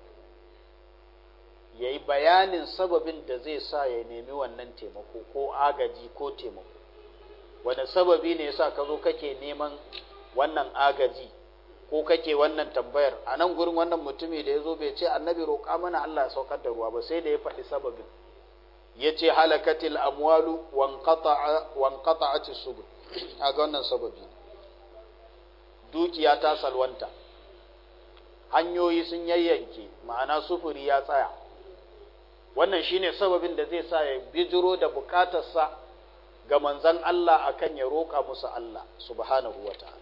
ya yi bayanin sababin da zai sa ya nemi wannan taimako ko agaji ko taimako. Wani sababi ne yasa ka zo kake neman wannan agaji ko kake wannan tambayar? A nan gurin wannan mutumi da ya zo bai ce annabi roƙa mana Allah ya saukar da ruwa ba, sai da ya faɗi sababin. Ya ce halakatil amwalu wanqata'ati subul. A ga wannan sababi, dukiya ta salwanta, hanyoyi sun yayyanke, ma'ana sufuri ya tsaya. Wannan shine sababin da zai sa ya bijiro da bukatarsa ga manzon Allah akan ya roƙa musu Allah subhanahu wataala.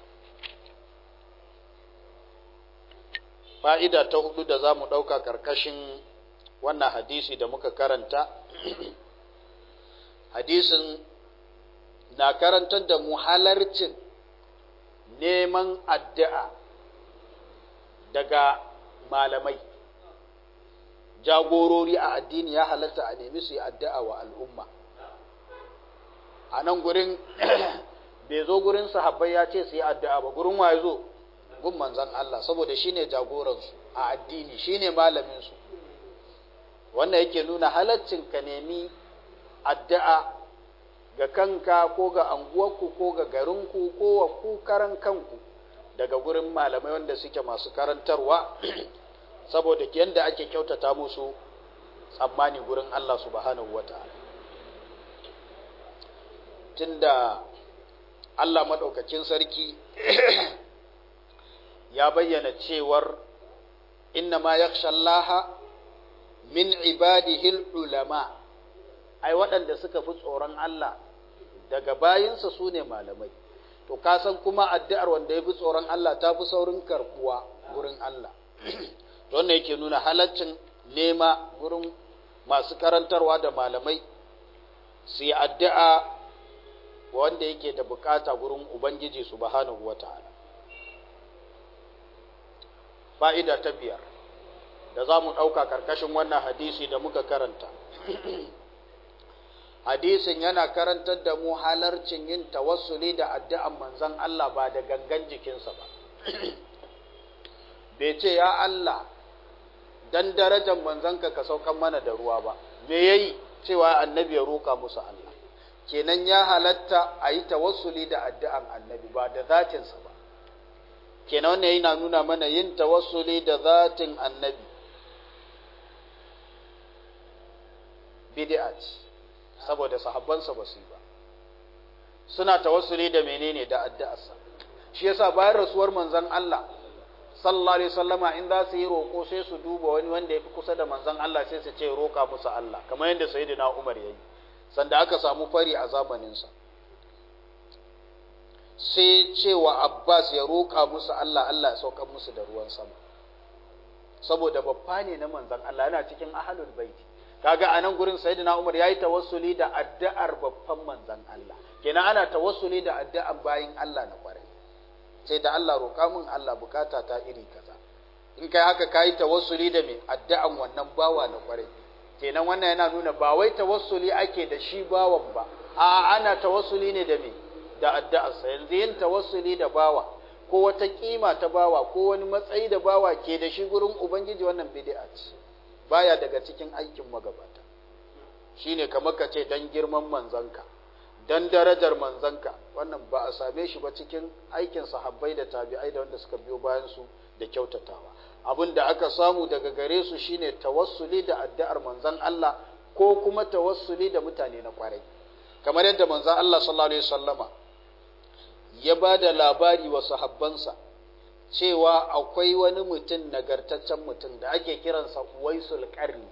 Fa'ida ta hudu da za mu ɗauka ƙarƙashin wannan hadisi da muka karanta, hadisin na karantar da mu halarcin neman addu'a daga malamai, jagorori a addini ya halarta a nemi su yi addu'a wa al'umma. A nan gurin bai zo gurin sahabbai ya ce su yi addu'a ba, gurin waye zo? Gun manzan Allah, saboda shi ne jagoransu a addini, shi ne malaminsu. Wannan yake nuna halaccin ka nemi addu'a ga kanka ko ga anguwarku ko ga garinku ko wa ku karan kanku daga gurin malamai wanda suke masu karantarwa, saboda yadda ake kyautata musu tsammani gurin Allah subhanahu wata'ala. Tunda Allah maɗaukakin sarki ya bayyana cewar inna ma yakhsha Allah min ibadihi ulama, ai waɗanda suka fi tsoron Allah daga bayinsa su ne malamai. To ka san kuma addu'ar wanda ya fi tsoron Allah ta fi saurin karbuwa gurin Allah. To wannan yake nuna halaccin nema gurin masu karantarwa da malamai su yi addu'a wanda yake da bukata gurin Ubangiji subhanahu wata'ala. Fa'ida ta biyar da za mu ɗauka ƙarƙashin wannan hadisi da muka karanta. Hadisin yana karantar da mu halarcin yin tawassuli da addu'an manzon Allah ba da gangan jikinsa ba. Bai ce, ya Allah, dan darajar manzanka ka saukan mana da ruwa ba. Me yayi cewa annabi ya roƙa musu Allah? Kenan ya halatta a yi tawassuli da addu'an annabi ba da zatinsa ba. Kenan wannan yana nuna mana yin tawassuli da zatin annabi bid'a ce saboda sahabbansa ba su yi ba. Suna tawassuli da menene da addu'arsa. Shi yasa bayan rasuwar manzon Allah sallallahu alaihi wasallama in za su yi roƙo sai su duba wani wanda ya fi kusa da manzon Allah sai su ce roƙa musu Allah, kamar yadda sayyidina Umar yayi sanda aka samu fari a zamaninsa. Sai cewa Abbas ya roƙa musu Allah, Allah ya saukar musu da ruwan sama. Saboda babba ne na manzon Allah, yana cikin ahlul baiti. Kaga anan gurin sayyidina Umar yayi tawassuli da addu'ar babban manzon Allah. Kenan ana tawassuli da addu'ar bayin Allah na kwarai. Sai da Allah roƙa min Allah bukata ta iri kaza. In kai haka kai tawassuli da me addu'an wannan bawa na kwarai. Kenan wannan yana nuna ba wai tawassuli ake da shi bawan ba. A'a ana tawassuli ne da me da addu'arsa. Yanzu yin tawassuli da bawa ko wata kima ta bawa ko wani matsayi da bawa ke da shi gurin ubangiji wannan bid'a ce. Baya daga cikin aikin magabata. Shine kamar ka ce dan girman manzanka, dan darajar manzanka, wannan ba a same shi ba cikin aikin sahabbai da tabi'ai da wanda suka biyo bayan su da kyautatawa. Abin da aka samu daga gare su shine tawassuli da addu'ar manzon Allah ko kuma tawassuli da mutane na kwarai. Kamar yadda manzon Allah sallallahu alaihi wasallama ya ba da labari wa sahabbansa cewa akwai wani mutum nagartaccen mutum da ake kiransa Uwaisul Qarni,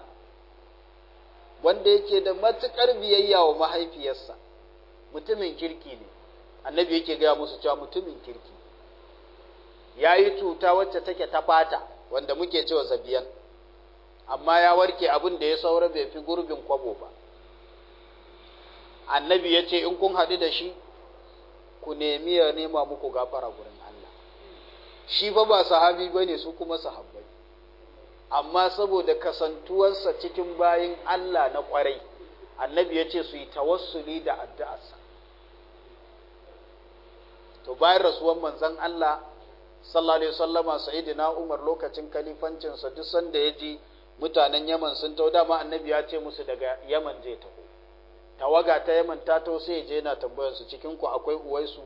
wanda yake da matuƙar biyayya wa mahaifiyarsa, mutumin kirki ne. Annabi yake gaya musu cewa mutumin kirki ya yi cuta wacce take ta fata wanda muke cewa zabiyan, amma ya warke, abin da ya saura bai fi gurbin kwabo ba. Annabi ya ce in kun haɗu da shi ku nemi ya nema muku gafara gurin Allah. Shi fa ba sahabi bane, su kuma sahabbai, amma saboda kasantuwarsa cikin bayin Allah na kwarai, annabi ya ce su yi tawassuli da addu'arsa. To bayan rasuwan manzon Allah sallallahu alaihi wasallama, sayyidina Umar lokacin kalifancinsa duk sanda ya ji mutanen Yaman sun taho, dama annabi ya ce musu daga Yaman zai taho. Tawaga ta Yaman ta taho, sai je yana tambayar su, cikin ku akwai Uwaisu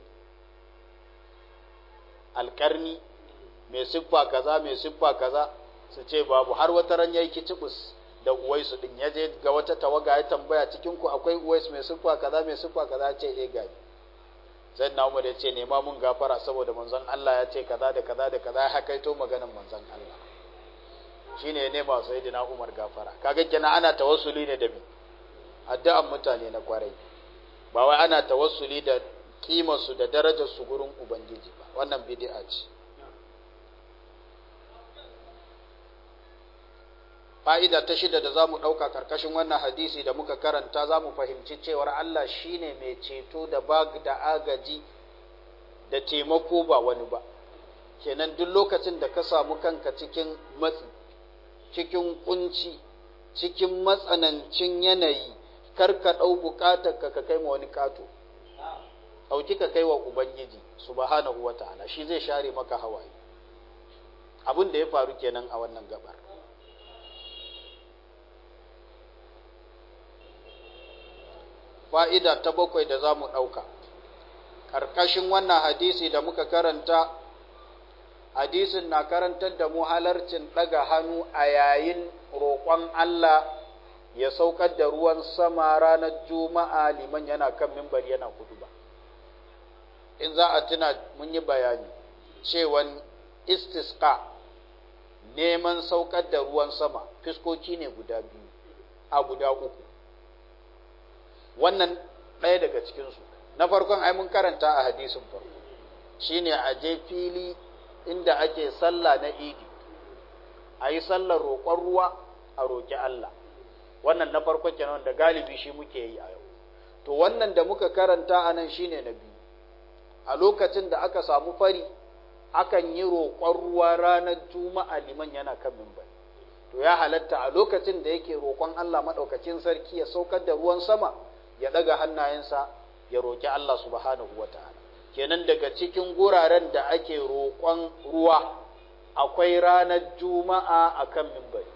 Alƙarni mai siffa kaza mai siffa kaza? Su ce babu. Har wata ran yayi kicibus da Uwaisu din, ya je ga wata tawaga ya tambaya, cikin ku akwai Uwaisu mai siffa kaza mai siffa kaza? Ce eh gani. Sai na Umar ya ce nema mun gafara saboda manzon Allah ya ce kaza da kaza da kaza, ya hakaito maganar manzon Allah. Shine ya nema sayyidina Umar gafara. Kaga kenan ana tawassuli ne da me addu'an mutane na kwarai, ba wai ana tawassuli da kimar su da darajar su gurin ubangiji ba. Wannan bid'a ce. Fa'ida ta shida da zamu dauka karkashin wannan hadisi da muka karanta, zamu fahimci cewar Allah shine mai ceto da bag da agaji da taimako ba wani ba. Kenan duk lokacin da ka samu kanka cikin matsi, cikin kunci, cikin matsanancin yanayi, kar ka ɗau buƙatar ka kai ma wani kato, ɗauki ka kai wa Ubangiji subhanahu wa ta'ala, shi zai share maka hawaye. Abin da ya faru kenan a wannan gabar. Fa'ida ta bakwai da za mu ɗauka, ƙarƙashin wannan hadisi da muka karanta, hadisin na karantar da mu halarcin ɗaga hannu a yayin roƙon Allah ya saukar da ruwan sama ranar Juma'a, liman yana kan mimbar yana huɗuba. In za a tuna mun yi bayani cewan istisqa, neman saukar da ruwan sama, fiskoki ne guda biyu a guda uku. Wannan ɗaya daga cikinsu. Na farkon ai mun karanta a hadisin farko, shine a je fili inda ake sallah na idi, a yi sallar roƙon ruwa, a roƙi Allah. Wannan na farko kenan da galibi shi muke yi a yau. To wannan da muka karanta a nan shine na biyu. A lokacin da aka samu fari, akan yi roƙon ruwa ranar Juma'a, liman yana kan minbari. To ya halatta a lokacin da yake roƙon Allah maɗaukacin sarki ya saukar da ruwan sama, ya ɗaga hannayensa ya roƙi Allah subhanahu wa ta'ala. Kenan daga cikin guraren da ake roƙon ruwa akwai ranar Juma'a a kan minbari.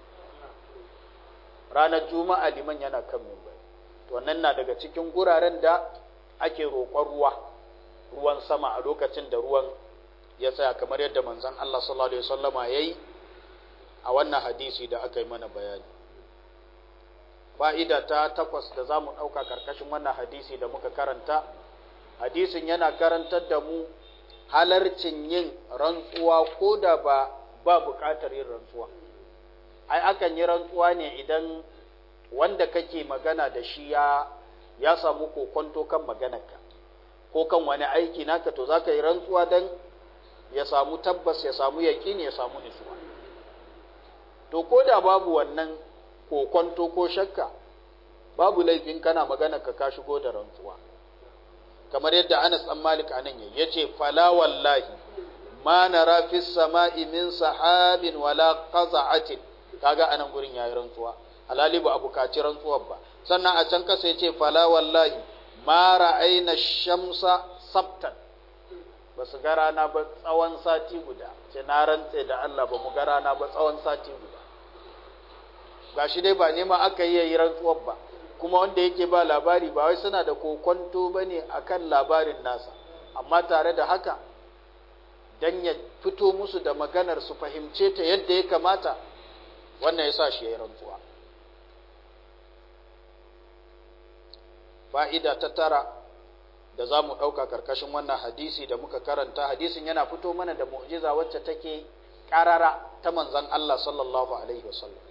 Ranar Juma'a liman yana kan minbari. To wannan na daga cikin guraren da ake roƙon ruwa, ruwan sama a lokacin da ruwan ya tsaya, kamar yadda manzon Allah sallallahu alaihi wasallama yayi a wannan hadisi da aka yi mana bayani. fa'ida ta takwas da za mu ɗauka ƙarƙashin wannan hadisi da muka karanta, hadisin yana karantar da mu halarcin yin rantsuwa ko da ba ba buƙatar yin rantsuwa. Ai, akan yi rantsuwa ne idan wanda kake magana da shi ya, ya samu kokonto kan maganarka, ko kan wani aiki naka, to za ka yi rantsuwa don ya samu tabbas, ya samu yaƙini, ya samu nutsuwa. To, ko da babu wannan kokonto ko shakka, babu laifin kana maganarka ka shigo da rantsuwa. Kamar yadda Anas ɗan Malik anan yayi, yace fala wallahi ma nara fis sama'i min sahabin wala qaza'atin. Kaga anan gurin yayi rantsuwa, halali ba abukaci rantsuwar ba. Sannan a can kasa yace fala wallahi ma ra'ayna shamsa sabtan. Basu ga rana ba tsawon sati guda. Ce na rantse da Allah ba mu ga rana ba tsawon sati guda. Gashi dai ba nema aka yi yayi rantsuwar ba. Kuma wanda yake ba labari ba wai suna da kokonto bane akan labarin nasa, amma tare da haka dan ya fito musu da maganar su fahimce ta yadda ya kamata, wannan yasa shi yayin rantsuwa. Fa'ida ta tara da zamu dauka karkashin wannan hadisi da muka karanta, hadisin yana fito mana da mu'jiza wacce take karara ta manzon Allah sallallahu alaihi wasallam,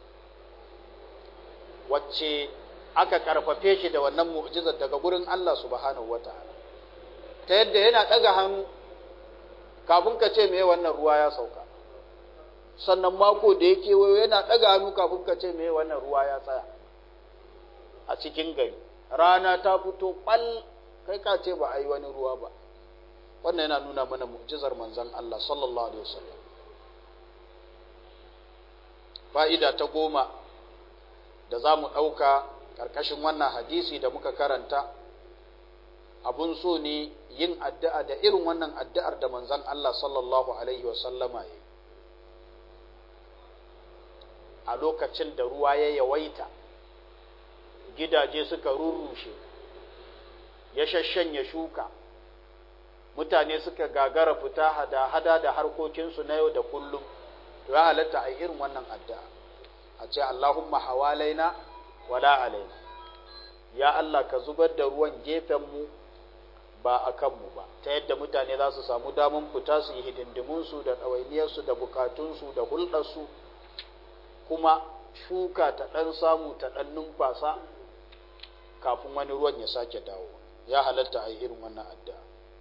wacce aka karfafe shi da wannan mu'jizar daga gurin Allah subhanahu wataala, ta yadda yana daga hannu kafin ka ce me wannan ruwa ya sauka, sannan mako da yake wayo yana daga hannu kafin ka ce me wannan ruwa ya tsaya a cikin gari, rana ta fito kwal kai ka ce ba a yi wani ruwa ba. Wannan yana nuna mana mu'jizar manzon Allah sallallahu alaihi wasallam. Fa'ida ta goma da za mu ɗauka ƙarƙashin wannan hadisi da muka karanta, abun so ne yin addu'a da irin wannan addu'ar da manzon Allah sallallahu alaihi wasallama ya yi a lokacin da ruwa ya yawaita, gidaje suka rurrushe, ya shashshanya shuka, mutane suka gagara fita hada-hada da harkokinsu na yau da kullum, to ya halatta a irin wannan addu'a, a ce Allahumma hawalaina wala alaina, ya Allah ka zubar da ruwan gefenmu ba a kanmu ba, ta yadda mutane za su samu damun fita su yi hidindimunsu da ɗawainiyarsu da bukatunsu da hulɗarsu, kuma shuka ta ɗan samu ta ɗan numfasa kafin wani ruwan ya sake dawo. Ya halatta a yi irin wannan addu'a.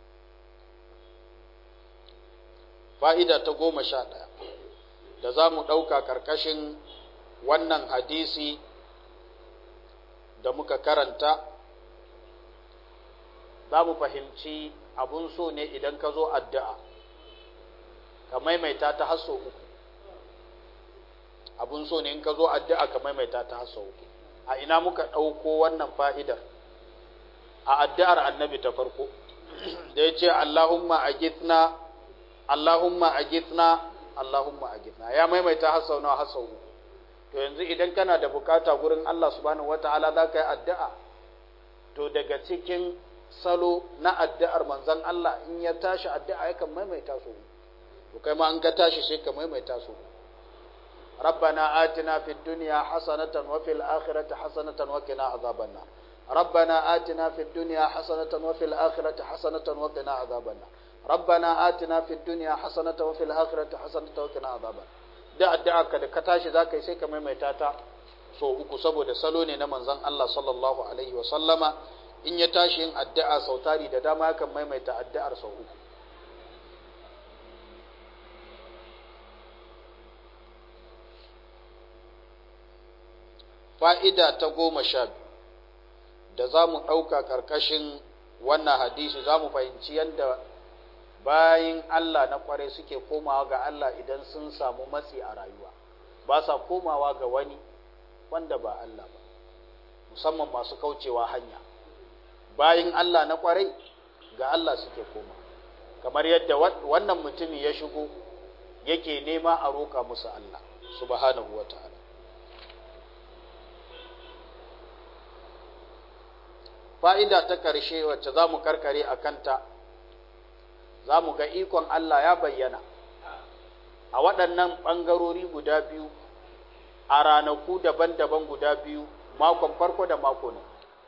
Fa'ida ta goma sha ɗaya da za mu ɗauka ƙarƙashin wannan hadisi da muka karanta, za mu fahimci abun so ne idan ka zo addu'a ka maimaita ta har sau uku. Abun so ne in ka zo addu'a ka maimaita ta har sau uku. A ina muka ɗauko wannan fa'idar? A addu'ar annabi ta farko da ya ce Allahumma agithna Allahumma agithna Allahumma agithna, ya maimaita har sau nawa? Har sau uku. To yanzu idan kana da bukata gurin Allah subhanahu wata'ala za ka yi addu'a, to daga cikin salo na addu'ar manzon Allah in ya tashi addu'a yakan maimaita su, to kai ma an ka tashi sai ka maimaita su. Rabbana atina fid dunya hasanatan wa fil akhirati hasanatan wa qina azaban nar. Rabbana atina fid dunya hasanatan wa fil akhirati hasanatan wa qina azaban nar. Rabbana atina fid dunya hasanatan wa fil akhirati hasanatan wa qina azaban nar. Da addu'a ka da ka tashi zaka yi sai ka maimaita ta so uku, saboda salo ne na manzon Allah sallallahu alaihi wa sallama, in ya tashi yin addu'a sautari da dama yakan maimaita addu'ar sau uku. Fa'ida ta goma sha biyu da za mu ɗauka ƙarƙashin wannan hadisi, za mu fahimci yadda bayin Allah na ƙwarai suke komawa ga Allah idan sun samu matsi a rayuwa, ba sa komawa ga wani wanda ba Allah ba, musamman masu kaucewa hanya. Bayin Allah na ƙwarai ga Allah suke koma, kamar yadda wannan mutumin ya shigo yake nema a roƙa musu Allah subhanahu wa ta'ala. Fa'ida ta ƙarshe wacce za mu karkare a kanta, za mu ga ikon Allah ya bayyana a waɗannan ɓangarori guda biyu, a ranaku daban-daban guda biyu makon farko da mako na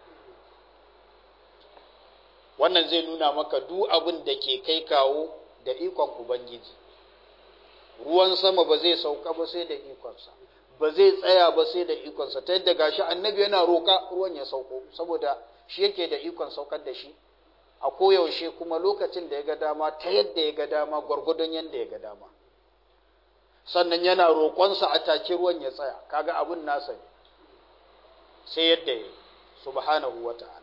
wannan zai nuna maka duk abin da ke kai kawo da ikon ubangiji. Ruwan sama ba zai sauka ba sai da ikonsa, ba zai tsaya ba sai da ikonsa, ta yadda gashi annabi yana roka ruwan ya sauko saboda shi yake da ikon saukar da shi a koyaushe kuma lokacin da ya ga dama, ta yadda ya ga dama, gwargwadon yadda ya ga dama. Sannan yana roƙonsa a take ruwan ya tsaya, kaga abin nasa ne sai yadda ya yi subhanahu wa ta'ala.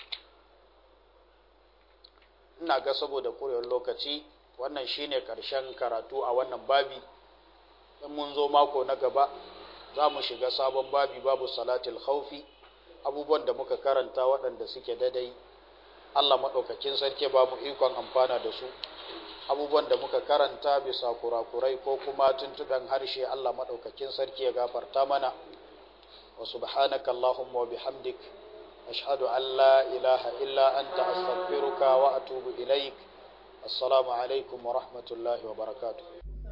Ina ga saboda kurewar lokaci wannan shine ƙarshen karatu a wannan babi. In mun zo mako na gaba za mu shiga sabon babi, babu salatul khawfi, abubuwan da muka karanta waɗanda suke daidai Allah maɗaukakin sarki ba mu ikon amfana da su, abubuwan da muka karanta bisa kurakurai ko kuma tuntuɓen harshe Allah maɗaukakin sarki ya gafarta mana. Wa subhanaka Allahumma wa bihamdik ashhadu an la ilaha illa anta astaghfiruka wa atubu ilaik. Assalamu alaikum wa rahmatullahi wa barakatuh.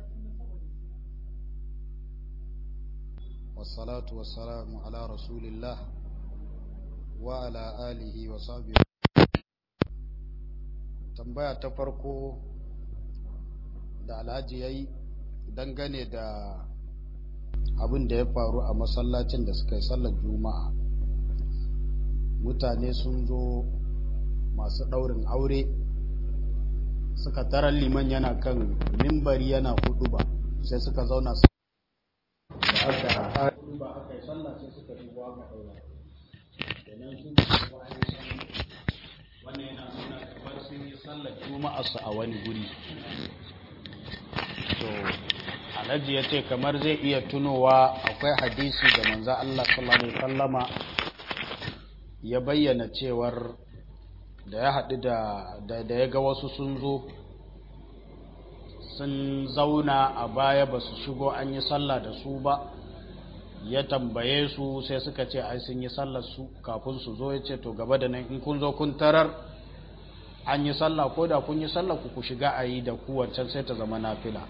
Wassalatu wassalamu ala rasulillah wa ala alihi wa sahbihi. Tambaya ta farko da Alhaji yayi dangane da abin da ya faru a masallacin da suka yi sallar Juma'a. Mutane sun zo masu ɗaurin aure suka tarar liman yana kan mimbari yana huduba, sai suka zauna su da aka huduba aka yi sallah sai suka dubo aka daura kenan sun yi wannan yana nuna kamar sun yi sallar Juma'a su a wani guri. to Alhaji ya ce kamar zai iya tunowa akwai hadisi da manzo Allah sallallahu alaihi wasallama ya bayyana cewar da ya haɗu da da ya ga wasu sun zo sun zauna a baya ba su shigo an yi sallah da su ba, ya tambaye su sai suka ce ai sun yi sallar su kafin su zo. Ya ce to gaba da nan in kun zo kun tarar an yi sallah, ko da kun yi sallah ku ku shiga a yi da ku, wancan sai ta zama nafila.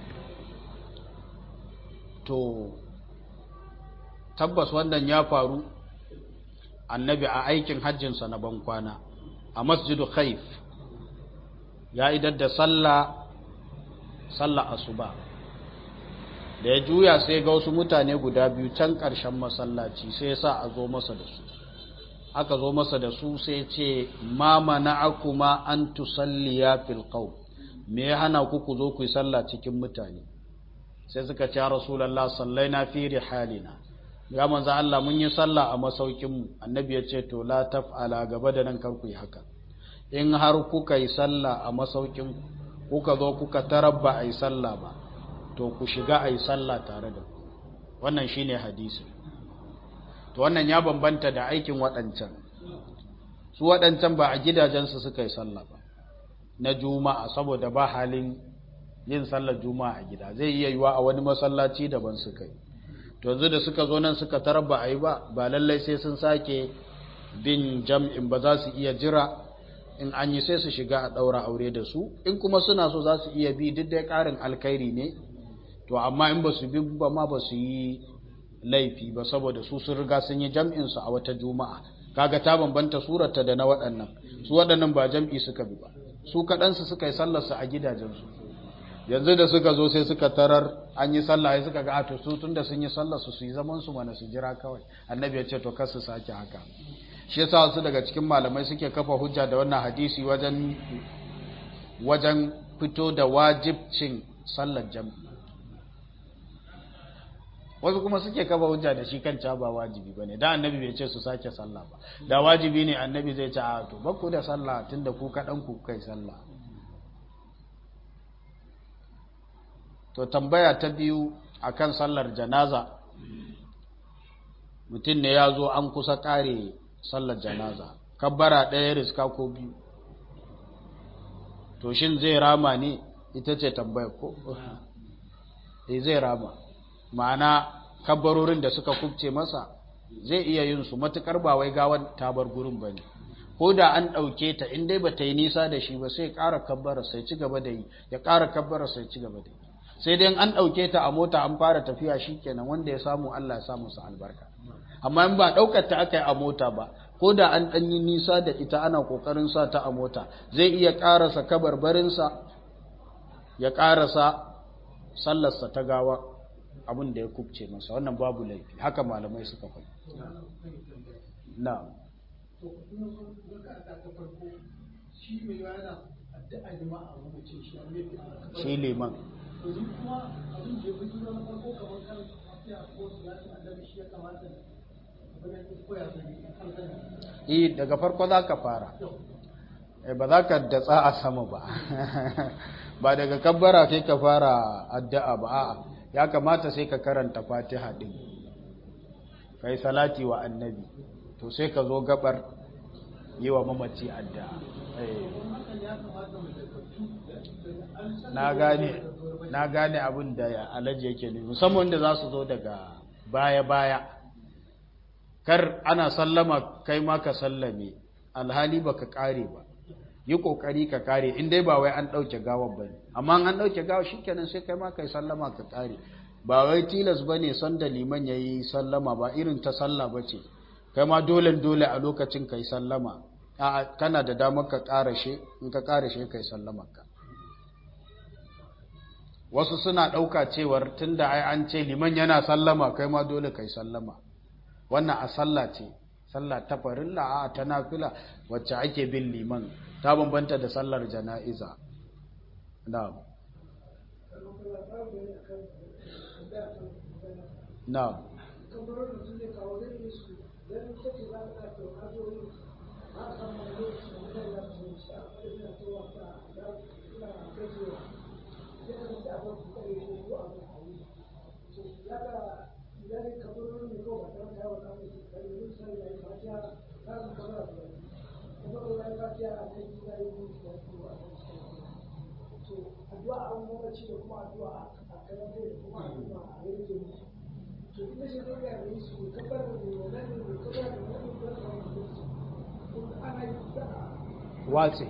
To tabbas wannan ya faru annabi a aikin hajjinsa na bankwana a masjidu Khaif, ya idar da sallah sallah asuba, da ya juya sai ga wasu mutane guda biyu can ƙarshen masallaci, sai ya sa a zo masa da su. Aka zo masa da su sai ce ma mana'akuma an tusalliya fil qawm, me ya hana ku ku zo ku yi sallah cikin mutane? Sai suka ce ya rasulullah sallaina fi rihalina, ya manzo Allah mun yi sallah a masaukin mu. Annabi ya ce to la taf'ala, gaba da nan kar ku yi haka. In har kuka yi sallah a masaukin kuka zo kuka tarabba ai sallah ba, to ku shiga ai sallah tare da ku. Wannan shine hadisi. To wannan ya bambanta da aikin waɗancan. Su waɗancan ba a gidajensu suka yi sallah ba na Juma'a, saboda ba halin yin sallar Juma'a a gida, zai iya yiwa a wani masallaci daban suka yi. To yanzu da suka zo nan suka tarar ba a yi ba, ba lallai sai sun sake bin jam'in ba, za su iya jira in an yi sai su shiga a ɗaura aure da su. In kuma suna so za su iya bi, duk da ƙarin alkhairi ne. To amma in ba su bi ba ma ba su yi laifi ba, saboda su sun riga sun yi jam'in su a wata Juma'a. Kaga ta bambanta surarta da na waɗannan. Su waɗannan ba jam'i suka bi ba, su kaɗansu suka yi sallar su a gidajensu. Yanzu da suka zo sai suka tarar an yi sallah, sai suka ga to su tunda sun yi sallar su su yi zaman su mana su jira kawai. Annabi ya ce to kar su sake haka. Shi yasa wasu daga cikin malamai suke kafa hujja da wannan hadisi wajen wajen fito da wajibcin sallar jam'i. Wasu kuma suke kafa hujja da shi kan ba wajibi bane, da annabi bai ce su sake sallah ba. Da wajibi ne annabi zai ce a to bakku da sallah tunda ku kadan ku kai sallah. To tambaya ta biyu akan sallar janaza, mutum ne ya zo an kusa kare sallar janaza, kabbara ɗaya riska ko biyu, to shin zai rama ne? Ita ce tambaya ko? Eh zai rama, ma'ana kabbarorin da suka kubce masa zai iya yin su matukar ba wai gawan tabar gurin bane, ko da an ɗauke ta in dai ba ta yi nisa da shi ba sai ƙara kabbara sai ci gaba da yi, ya ƙara kabbara sai ci gaba da yi. Sai dai an ɗauke ta a mota an fara tafiya shikenan, wanda ya samu Allah ya samu sa albarka. amma in ba ɗaukar ta aka yi a mota ba ko da an ɗan yi nisa da ita ana ƙoƙarin sa ta a mota zai iya ƙarasa kabarbarinsa ya ƙarasa sallarsa ta gawa abin da ya kubce masa wannan babu laifi haka malamai suka faɗi na shi liman eh daga farko za ka fara ba za ka datsa a sama ba ba daga kabbara kai ka fara addu'a ba a'a ya kamata sai ka karanta fatiha din kai salati wa annabi to sai ka zo gabar yi wa mamaci addu'a na gane na gane abin da alaji yake ne musamman da za su zo daga baya-baya kar ana sallama kai ma ka sallame alhali baka kare ba yi kokari ka kare in dai ba wai an dauke gawar bane amma an dauke gawar shikenan sai kai ma kai sallama ka kare ba wai tilas bane san da liman yayi sallama ba irin ta sallah bace kai ma dole dole a lokacin kai sallama a kana da damar ka karashe in ka karashe kai sallamar ka wasu suna dauka cewar tunda ai an ce liman yana sallama kai ma dole kai sallama wannan a sallah ce sallah ta farilla a ta nafila wacce ake bin liman ta bambanta da sallar jana'iza na'am na'am wace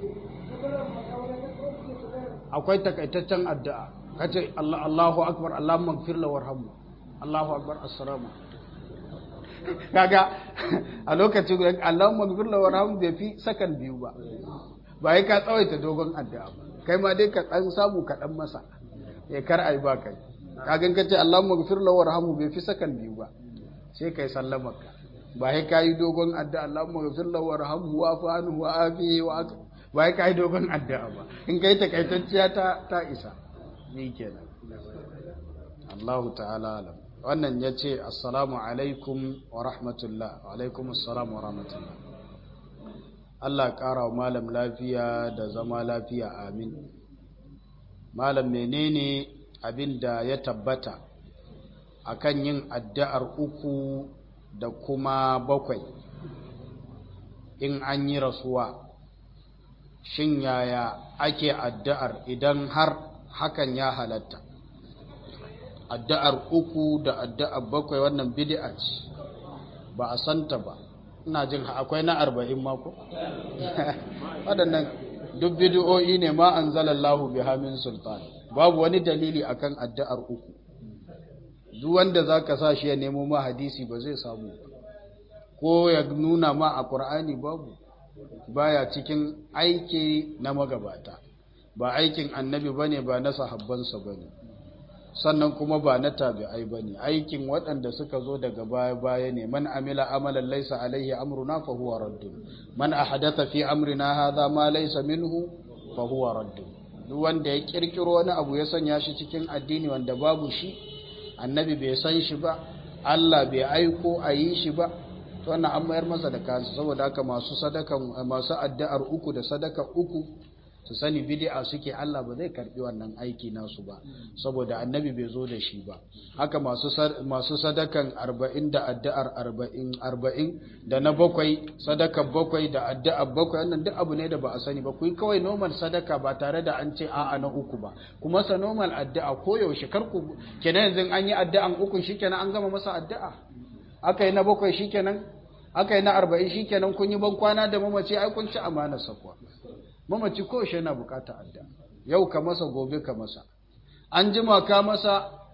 akwai takaitaccen addu'a kace Allah Allahu akbar Allahumma ighfir lahu warhamhu Allahu akbar assalamu kaga a lokacin Allahumma ighfir lahu warhamhu bai fi sakan biyu ba ba ka tsawaita dogon addu'a ba kai ma dai ka dan samu ka dan masa ya kar ai ba kai kaga kace Allahumma ighfir lahu warhamhu bai fi sakan biyu ba sai kai sallama ka ba sai kai dogon addu'a Allahumma ighfir lahu warhamhu wa'fu anhu wa'afihi wa ba sai kai dogon addu'a ba in kai takaitacciya ta ta isa ni kenan Allahu ta'ala alam wannan yace assalamu alaikum wa rahmatullah wa alaikum assalam wa rahmatullah Allah ƙara wa malam lafiya da zama lafiya amin malam menene abinda ya tabbata akan yin addu'ar uku da kuma bakwai in an yi rasuwa shin yaya ake addu'ar idan har hakan ya halatta addu'ar uku da addu'ar bakwai wannan bid'a ce ba a santa ba ina jin akwai na arba'in mako waɗannan duk bid'o'i ne ma anzalallahu biha min sultan babu wani dalili akan addu'ar uku duk wanda zaka sa shi ya nemo ma hadisi ba zai samu ko ya nuna ma a Qur'ani babu baya cikin aiki na magabata ba aikin annabi bane ba na sahabbansa bane sannan kuma ba na tabi'ai bane aikin waɗanda suka zo daga baya baya ne man amila amalan laysa alaihi amruna fa huwa raddun man ahdatha fi amrina hadha ma laysa minhu fa huwa raddun duk wanda ya kirkiro wani abu ya sanya shi cikin addini wanda babu shi annabi bai san shi ba Allah bai aiko a yi shi ba to wannan an mayar masa da kansa saboda haka masu sadakan masu addu'ar uku da sadaka uku su sani bid'a suke Allah ba zai karbi wannan aiki nasu ba saboda annabi bai zo da shi ba haka masu masu sadakan arba'in da addu'ar arba'in arba'in da na bakwai sadaka bakwai da addu'ar bakwai wannan duk abu ne da ba a sani ba ku yi kawai normal sadaka ba tare da an ce a'a na uku ba kuma sa normal addu'a ko yaushe kar ku kenan yanzu an yi addu'an uku shikenan an gama masa addu'a aka yi na bakwai shikenan aka yi na arba'in shikenan kun yi ban kwana da mamaci ai kun ci amanar sakwa mamaci ko shi yana bukata adda yau ka masa gobe ka masa an jima ka masa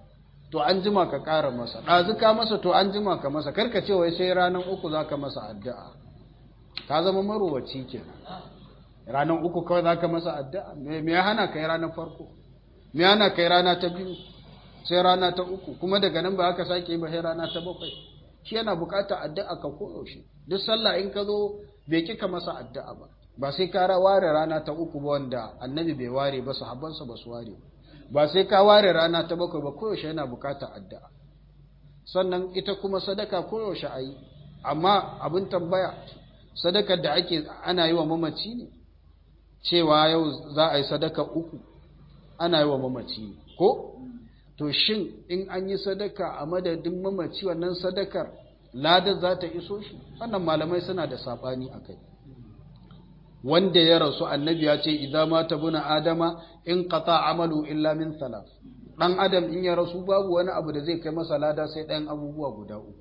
to an jima ka ƙara masa, ɗazu ka masa to an jima ka masa, karka ce wai sai ranar uku za ka masa addu'a, ka zama marowaci ke ranar uku kawai za ka masa addu'a, me ya hana ka yi ranar farko, me ya hana ka yi rana ta biyu, sai rana ta uku, kuma daga nan ba haka sake yi ba sai rana ta bakwai, shi yana buƙatar addu'a ka koyaushe, duk sallah in ka zo bai kika masa addu'a ba, ba sai ka ware rana ta uku ba wanda annabi bai ware ba, sahabbansa ba su ware ba, sai ka ware rana ta bakwai ba, koyaushe yana bukatar addu'a. Sannan ita kuma sadaka koyaushe a yi, amma abin tambaya sadakar da ake ana yi wa mamaci ne, cewa yau za a yi sadaka uku ana yi wa mamaci ne ko? To shin in an yi sadaka a madadin mamaci wannan sadakar ladar za ta iso shi? Wannan malamai suna da saɓani a kai. Wanda ya rasu annabi ya ce idza mata buna adama in qata amalu illa min thalath, dan adam in ya rasu babu wani abu da zai kai masa lada sai ɗayan abubuwa guda uku.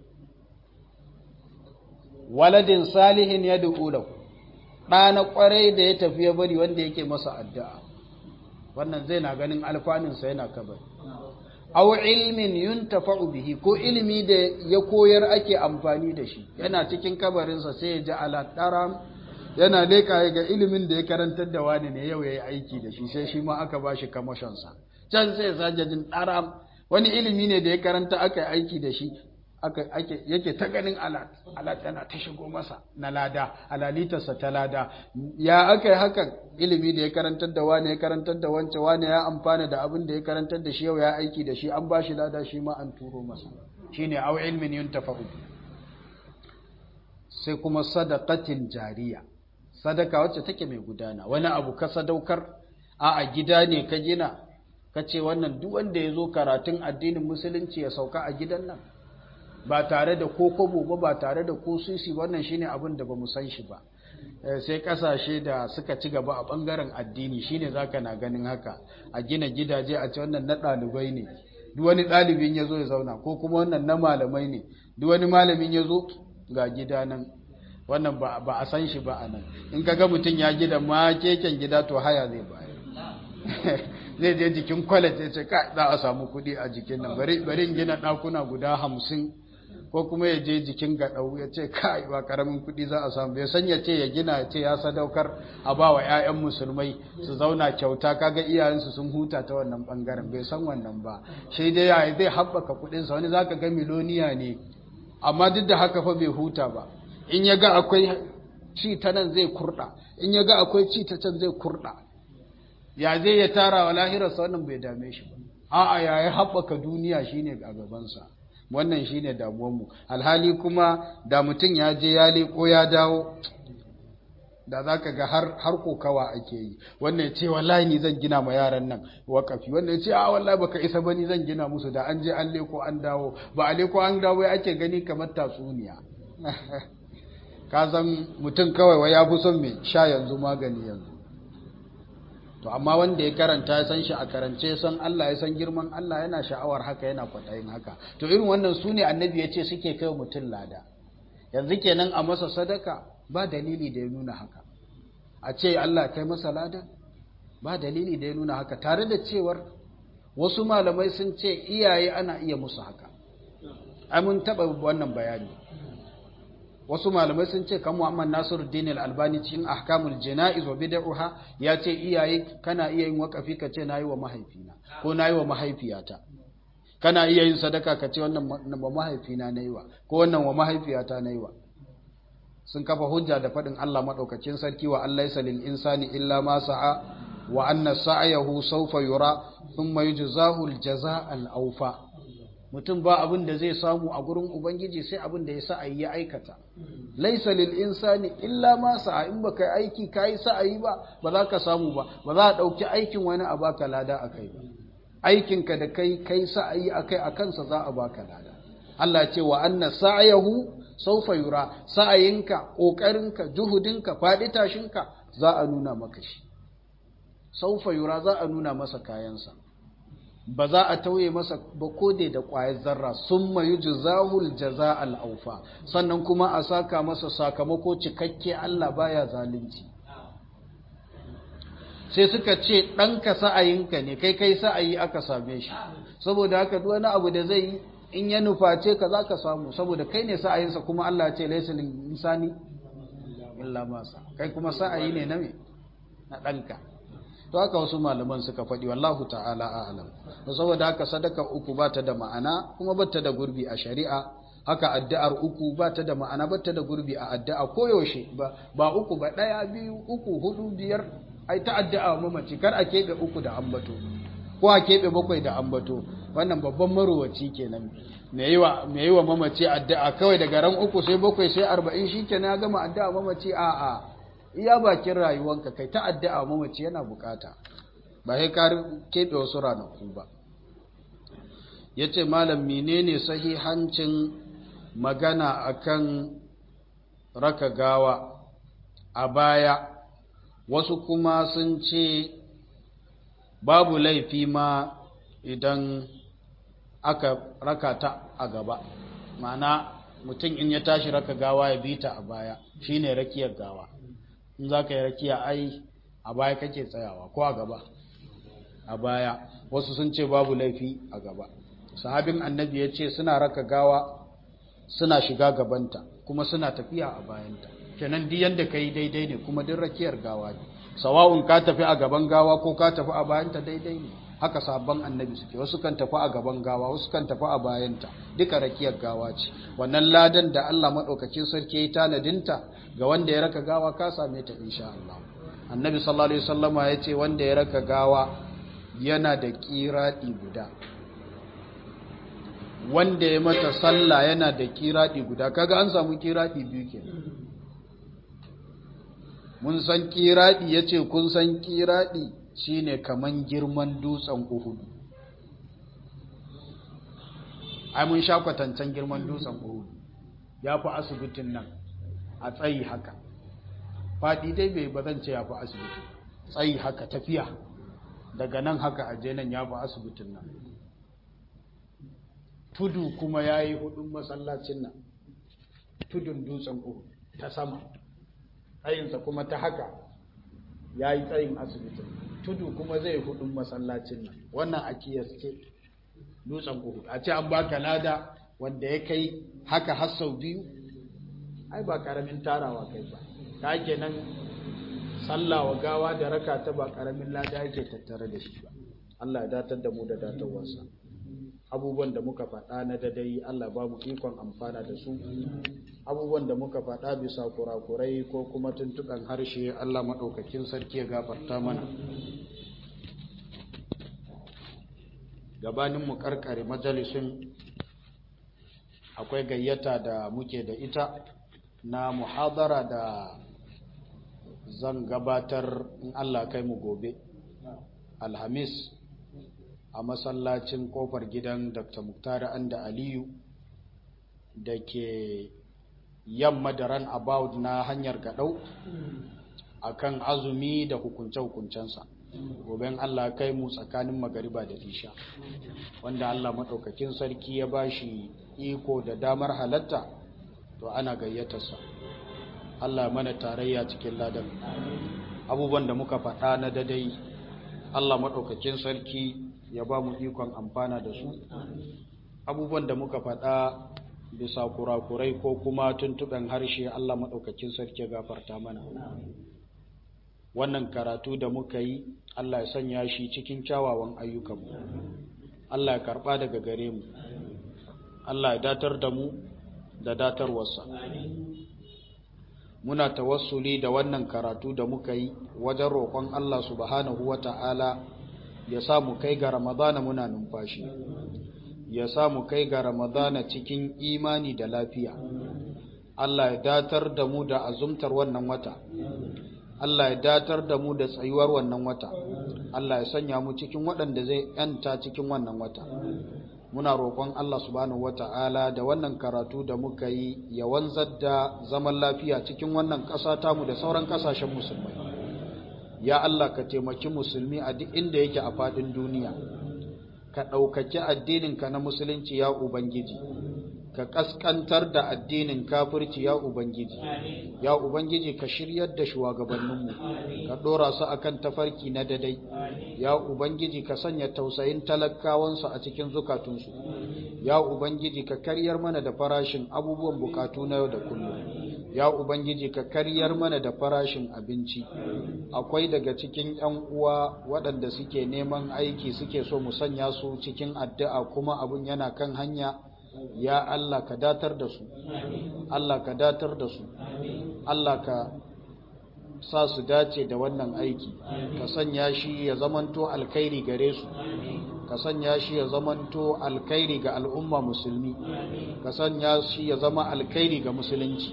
Waladin salihin yad'u lahu, ɗana kwarai da ya tafi ya bari wanda yake masa addu'a, wannan zai na ganin alfanin sa yana kabari. Aw ilmin yuntafa'u bihi, ko ilimi da ya koyar ake amfani da shi, yana cikin kabarinsa sai ya ji ala daram, yana leka ga ilimin da ya karantar da wani ne yau yayi aiki da shi, sai shi ma aka bashi commission sa, can sai sajadin daram, wani ilimi ne da ya karanta aka yi aiki da shi, aka ake yake ta ganin alat alat yana ta shigo masa na lada, alalitarsa ta lada. Ya aka yi hakan? Ilimi da ya karantar da wani ya karantar da wance, wani ya amfana da abin da ya karantar da shi yau ya aiki da shi, an bashi lada, shi ma an turo masa, shine au ilmin yuntafa'u. Sai kuma sadaqatin jariya, sadaka wacce take mai gudana, wani abu ka sadaukar, a a gida ne ka gina, ka ce wannan duk wanda ya zo karatun addinin musulunci ya sauka a gidan nan, ba tare da ko kobo ba, ba tare da ko sisi, wannan shine abin da bamu san shi ba. Sai kasashe da suka ci gaba a bangaren addini shine zaka na ganin haka, a gina gidaje a ce wannan na ɗalibai ne, duk wani ɗalibin ya zo ya zauna, ko kuma wannan na malamai ne, duk wani malamin ya zo ga gida nan. Wannan ba a san shi ba a nan. In ka ga mutum ya gida ma keken gida to haya zai bayar. Zai je jikin kwalet ya ce ka za a samu kuɗi a jikin nan, bari gina ɗakuna guda hamsin, ko kuma ya je jikin gaɗau ya ce kai ba ƙaramin kuɗi za a samu. Bai san ya ce ya gina ya ce ya sadaukar a ba wa 'ya'yan musulmai su zauna kyauta, kaga iyayensu sun huta ta wannan ɓangaren, bai san wannan ba. Shi dai ya zai haɓaka kuɗinsa, wani za ka ga miloniya ne, amma duk da haka fa bai huta ba. In ya ga akwai ci ta nan zai kurɗa, in ya ga akwai ci ta can zai kurɗa. Ya zai ya tara wa lahirarsa, wannan bai dame shi ba. A'a, ya yi haɓaka duniya shi ne a gabansa, wannan shi ne damuwanmu. Alhali kuma da mutum ya je ya leƙo ya dawo, da za ka ga har kokawa ake yi. Wannan ya ce wallahi ni zan gina ma yaran nan wakafi, wannan ya ce a wallahi baka isa ba ni zan gina musu, da an je an leƙo an dawo, ba a leƙo an dawo ya ake gani kamar tatsuniya. Ka san mutum kawai wa ya fi son mai sha yanzu magani yanzu. To amma wanda ya karanta ya san shi a karance, ya san Allah, ya san girman Allah, yana sha'awar haka, yana kwaɗayin haka. To irin wannan su ne annabi ya ce suke kai mutum lada. Yanzu kenan a masa sadaka ba dalili da ya nuna haka. A ce Allah kai masa lada ba dalili da ya nuna haka, tare da cewar wasu malamai sun ce iyaye ana iya musu haka. Ai mun taɓa wannan bayani. Wasu malamai sun ce kan Muhammad Nasiruddin Al-Albani cikin Ahkamul Jana'iz wa Bid'ah ya ce iyaye kana iya yin wakafi ka ce nayi wa mahaifina ko nayi wa mahaifiyata, kana iya yin sadaka ka ce wannan wa mahaifina nayi wa, ko wannan wa mahaifiyata nayi wa. Sun kafa hujja da faɗin Allah madaukakin sarki wa allaysa lil insani illa ma sa'a wa anna sa'yahu sawfa yura thumma yujzahu al-jazaa al-awfa. Mutum ba abin da zai samu a gurin Ubangiji sai abin da ya sa'ayi ya aikata. Laisa lil insani illa ma sa'a, in baka aiki kai sa'ayi ba ba za ka samu ba, ba za a dauki aikin wani a baka lada akai ba. Aikinka da kai kai sa'ayi akai akan sa za a baka lada. Allah ce wa anna sa'yahu sawfa yura, sa'ayinka, kokarinka, juhudinka, fadi tashinka za a nuna maka shi. Sawfa yura za a nuna masa kayansa. Ba za a tauye masa ba kode da ƙwayar zarra, sun mayu jazahul jaza al'aufa, sannan kuma a saka masa sakamako cikakke. Allah baya zalunci. sai suka ce ɗanka sa'ayinka ne kai kai sa'ayi aka same shi saboda haka duk wani abu da zai yi in ya nuface ka za ka samu saboda kai ne sa'ayinsa kuma Allah ce laisa lil insani illa ma sa kai kuma sa'ayi ne na me na ɗanka to haka wasu malaman suka faɗi wallahu ta'ala a'lam saboda haka sadaka uku ba ta da ma'ana kuma ba ta da gurbi a shari'a haka addu'ar uku ba ta da ma'ana ba ta da gurbi a addu'a koyaushe ba ba uku ba ɗaya biyu uku hudu biyar ai ta addu'a mamaci kar a keɓe uku da ambato ko a keɓe bakwai da ambato wannan babban marowaci kenan me yi wa me yi wa mamaci addu'a kawai daga ran uku sai bakwai sai arba'in shikenan ya gama addu'a mamaci a a iya bakin rayuwanka kai ta addu'a mamaci yana bukata ba sai ka keɓe wasu ranaku ba yace malam menene sahihancin magana akan raka gawa a baya wasu kuma sun ce babu laifi ma idan aka raka ta a gaba ma'ana mutum in ya tashi raka gawa ya bi ta a baya shine rakiyar gawa in za ka yi rakiya ai a baya kake tsayawa ko a gaba a baya wasu sun ce babu laifi a gaba sahabin annabi ya ce suna raka gawa suna shiga gabanta kuma suna tafiya a bayanta kenan duk yanda kai daidai ne kuma duk rakiyar gawa ne sawa'un ka tafi a gaban gawa ko ka tafi a bayanta daidai ne haka sabon annabi suke wasu kan tafi a gaban gawa wasu kan tafi a bayanta duka rakiyar gawa ce wannan ladan da Allah madaukakin sarki ya tanadinta ga wanda ya raka gawa ka same ta insha Allah annabi sallallahu alaihi wasallama ya ce wanda ya raka gawa yana da kiradi guda wanda ya mata sallah yana da kiradi guda kaga an samu kiradi biyu kenan mun san kiradi yace kun san kiradi shine kaman girman dutsen Uhud ai mun sha kwatancan girman dutsen Uhud yafi asibitin nan a tsayi haka fadi dai bai bazan ce yafi asibiti tsayi haka tafiya daga nan haka aje nan yafi asibitin nan tudu kuma yayi hudun masallacin nan tudun dutsen Uhud ta sama tsayinsa kuma ta haka ya yi tsayin asibitin tudu kuma zai hudun masallacin nan wannan a kiyasce dutsen Uhud a ce an baka lada wanda ya kai haka har sau biyu ai ba karamin tarawa kai ba ta kenan sallawa gawa da raka ta ba karamin lada yake tattare da shi ba Allah ya datar da mu da datarwarsa abubuwan da muka faɗa na dadai Allah ba mu ikon amfana da su abubuwan da muka faɗa bisa kurakurai ko kuma tuntukan harshe Allah maɗaukakin sarki ya gafarta mana gabanin mu karkare majalisin akwai gayyata da muke da ita na muhadara da zan gabatar in Allah kai mu gobe alhamis a masallacin kofar gidan Doctor Muktari Anda Aliyu da ke yamma da ran about na hanyar Gadau akan azumi da hukunce-hukuncensa goben Allah kai mu tsakanin magariba da isha wanda Allah madaukakin sarki ya bashi iko da damar halatta to ana gayyatarsa Allah mana tarayya cikin ladan abubuwan da muka faɗa na dadai Allah madaukakin sarki ya ba mu ikon amfana da su abubuwan da muka faɗa bisa kurakurai ko kuma tuntuɓen harshe Allah maɗaukakin sarki gafarta mana wannan karatu da muka yi Allah ya sanya shi cikin kyawawan ayyukanmu Allah ya karɓa daga gare mu Allah ya datar da mu da datarwarsa muna tawassuli da wannan karatu da muka yi wajen roƙon Allah subhanahu wata'ala ya samu kai ga Ramadana muna numfashi ya samu kai ga Ramadana cikin imani da lafiya Allah ya datar da mu da azumtar wannan wata Allah ya datar da mu da tsayuwar wannan wata Allah ya sanya mu cikin waɗanda zai yanta cikin wannan wata muna roƙon Allah subhanahu wata'ala da wannan karatu da muka yi ya wanzar da zaman lafiya cikin wannan ƙasa tamu da sauran ƙasashen musulmai ya Allah ka taimaki musulmi a duk inda yake a faɗin duniya ka ɗaukaki addininka na musulunci ya ubangiji ka kaskantar da addinin kafirci ya ubangiji ya ubangiji ka shiryar da shugabanninmu ka dora su akan tafarki na dadai ya ubangiji ka sanya tausayin talakawansu a cikin zukatunsu ya ubangiji ka karyar mana da farashin abubuwan bukatu na yau da kullum ya ubangiji ka karyar mana da farashin abinci akwai daga cikin yan uwa waɗanda suke neman aiki suke so mu sanya su cikin addu'a kuma abun yana kan hanya ya Allah ka datar da su Allah ka datar da su Allah ka sa su dace da wannan aiki ka sanya shi ya zamanto alkhairi gare su ka sanya shi ya zamanto alkhairi ga al'umma musulmi ka sanya shi ya zama alkhairi ga musulunci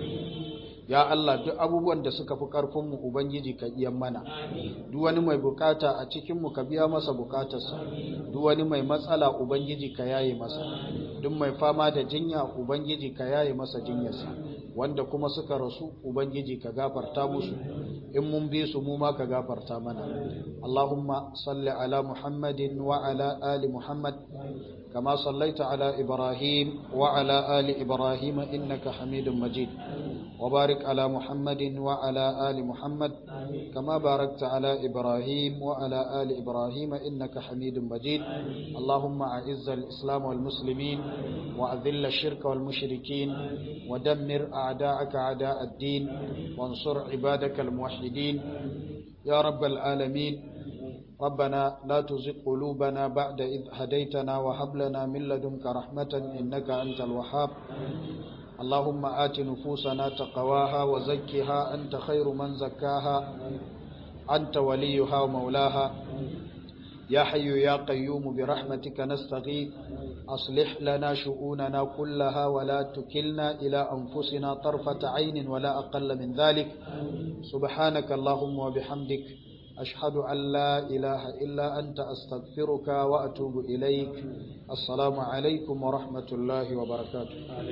ya Allah duk abubuwan da suka fi karfin mu ubangiji ka iya mana duk wani mai bukata a cikin mu ka biya masa bukatarsa duk wani mai matsala ubangiji ka yaye masa duk mai fama da jinya ubangiji ka yaye masa jinyarsa wanda kuma suka rasu ubangiji ka gafarta musu in mun bi su mu ma ka gafarta mana Allahumma salli ala Muhammadin wa ala ali Muhammad kama sallaita ala Ibrahim wa ala ali Ibrahim innaka Hamidum Majid wa barik ala Muhammadin wa ala ali Muhammad kama barakta ala Ibrahim wa ala ali Ibrahim innaka Hamidum Majid Allahumma a'izz al-islam wal muslimin wa adhill ash-shirka wal mushrikin wa dammir أعداءك أعداء الدين وانصر عبادك الموحدين يا رب العالمين ربنا لا تزغ قلوبنا بعد إذ هديتنا وهب لنا من لدنك رحمة إنك أنت الوهاب اللهم آت نفوسنا تقواها وزكها أنت خير من زكاها أنت وليها ومولاها يا حي يا قيوم برحمتك نستغيث أصلح لنا شؤوننا كلها ولا تكلنا إلى أنفسنا طرفة عين ولا أقل من ذلك سبحانك اللهم وبحمدك أشهد أن لا إله إلا أنت أستغفرك وأتوب إليك السلام عليكم ورحمة الله وبركاته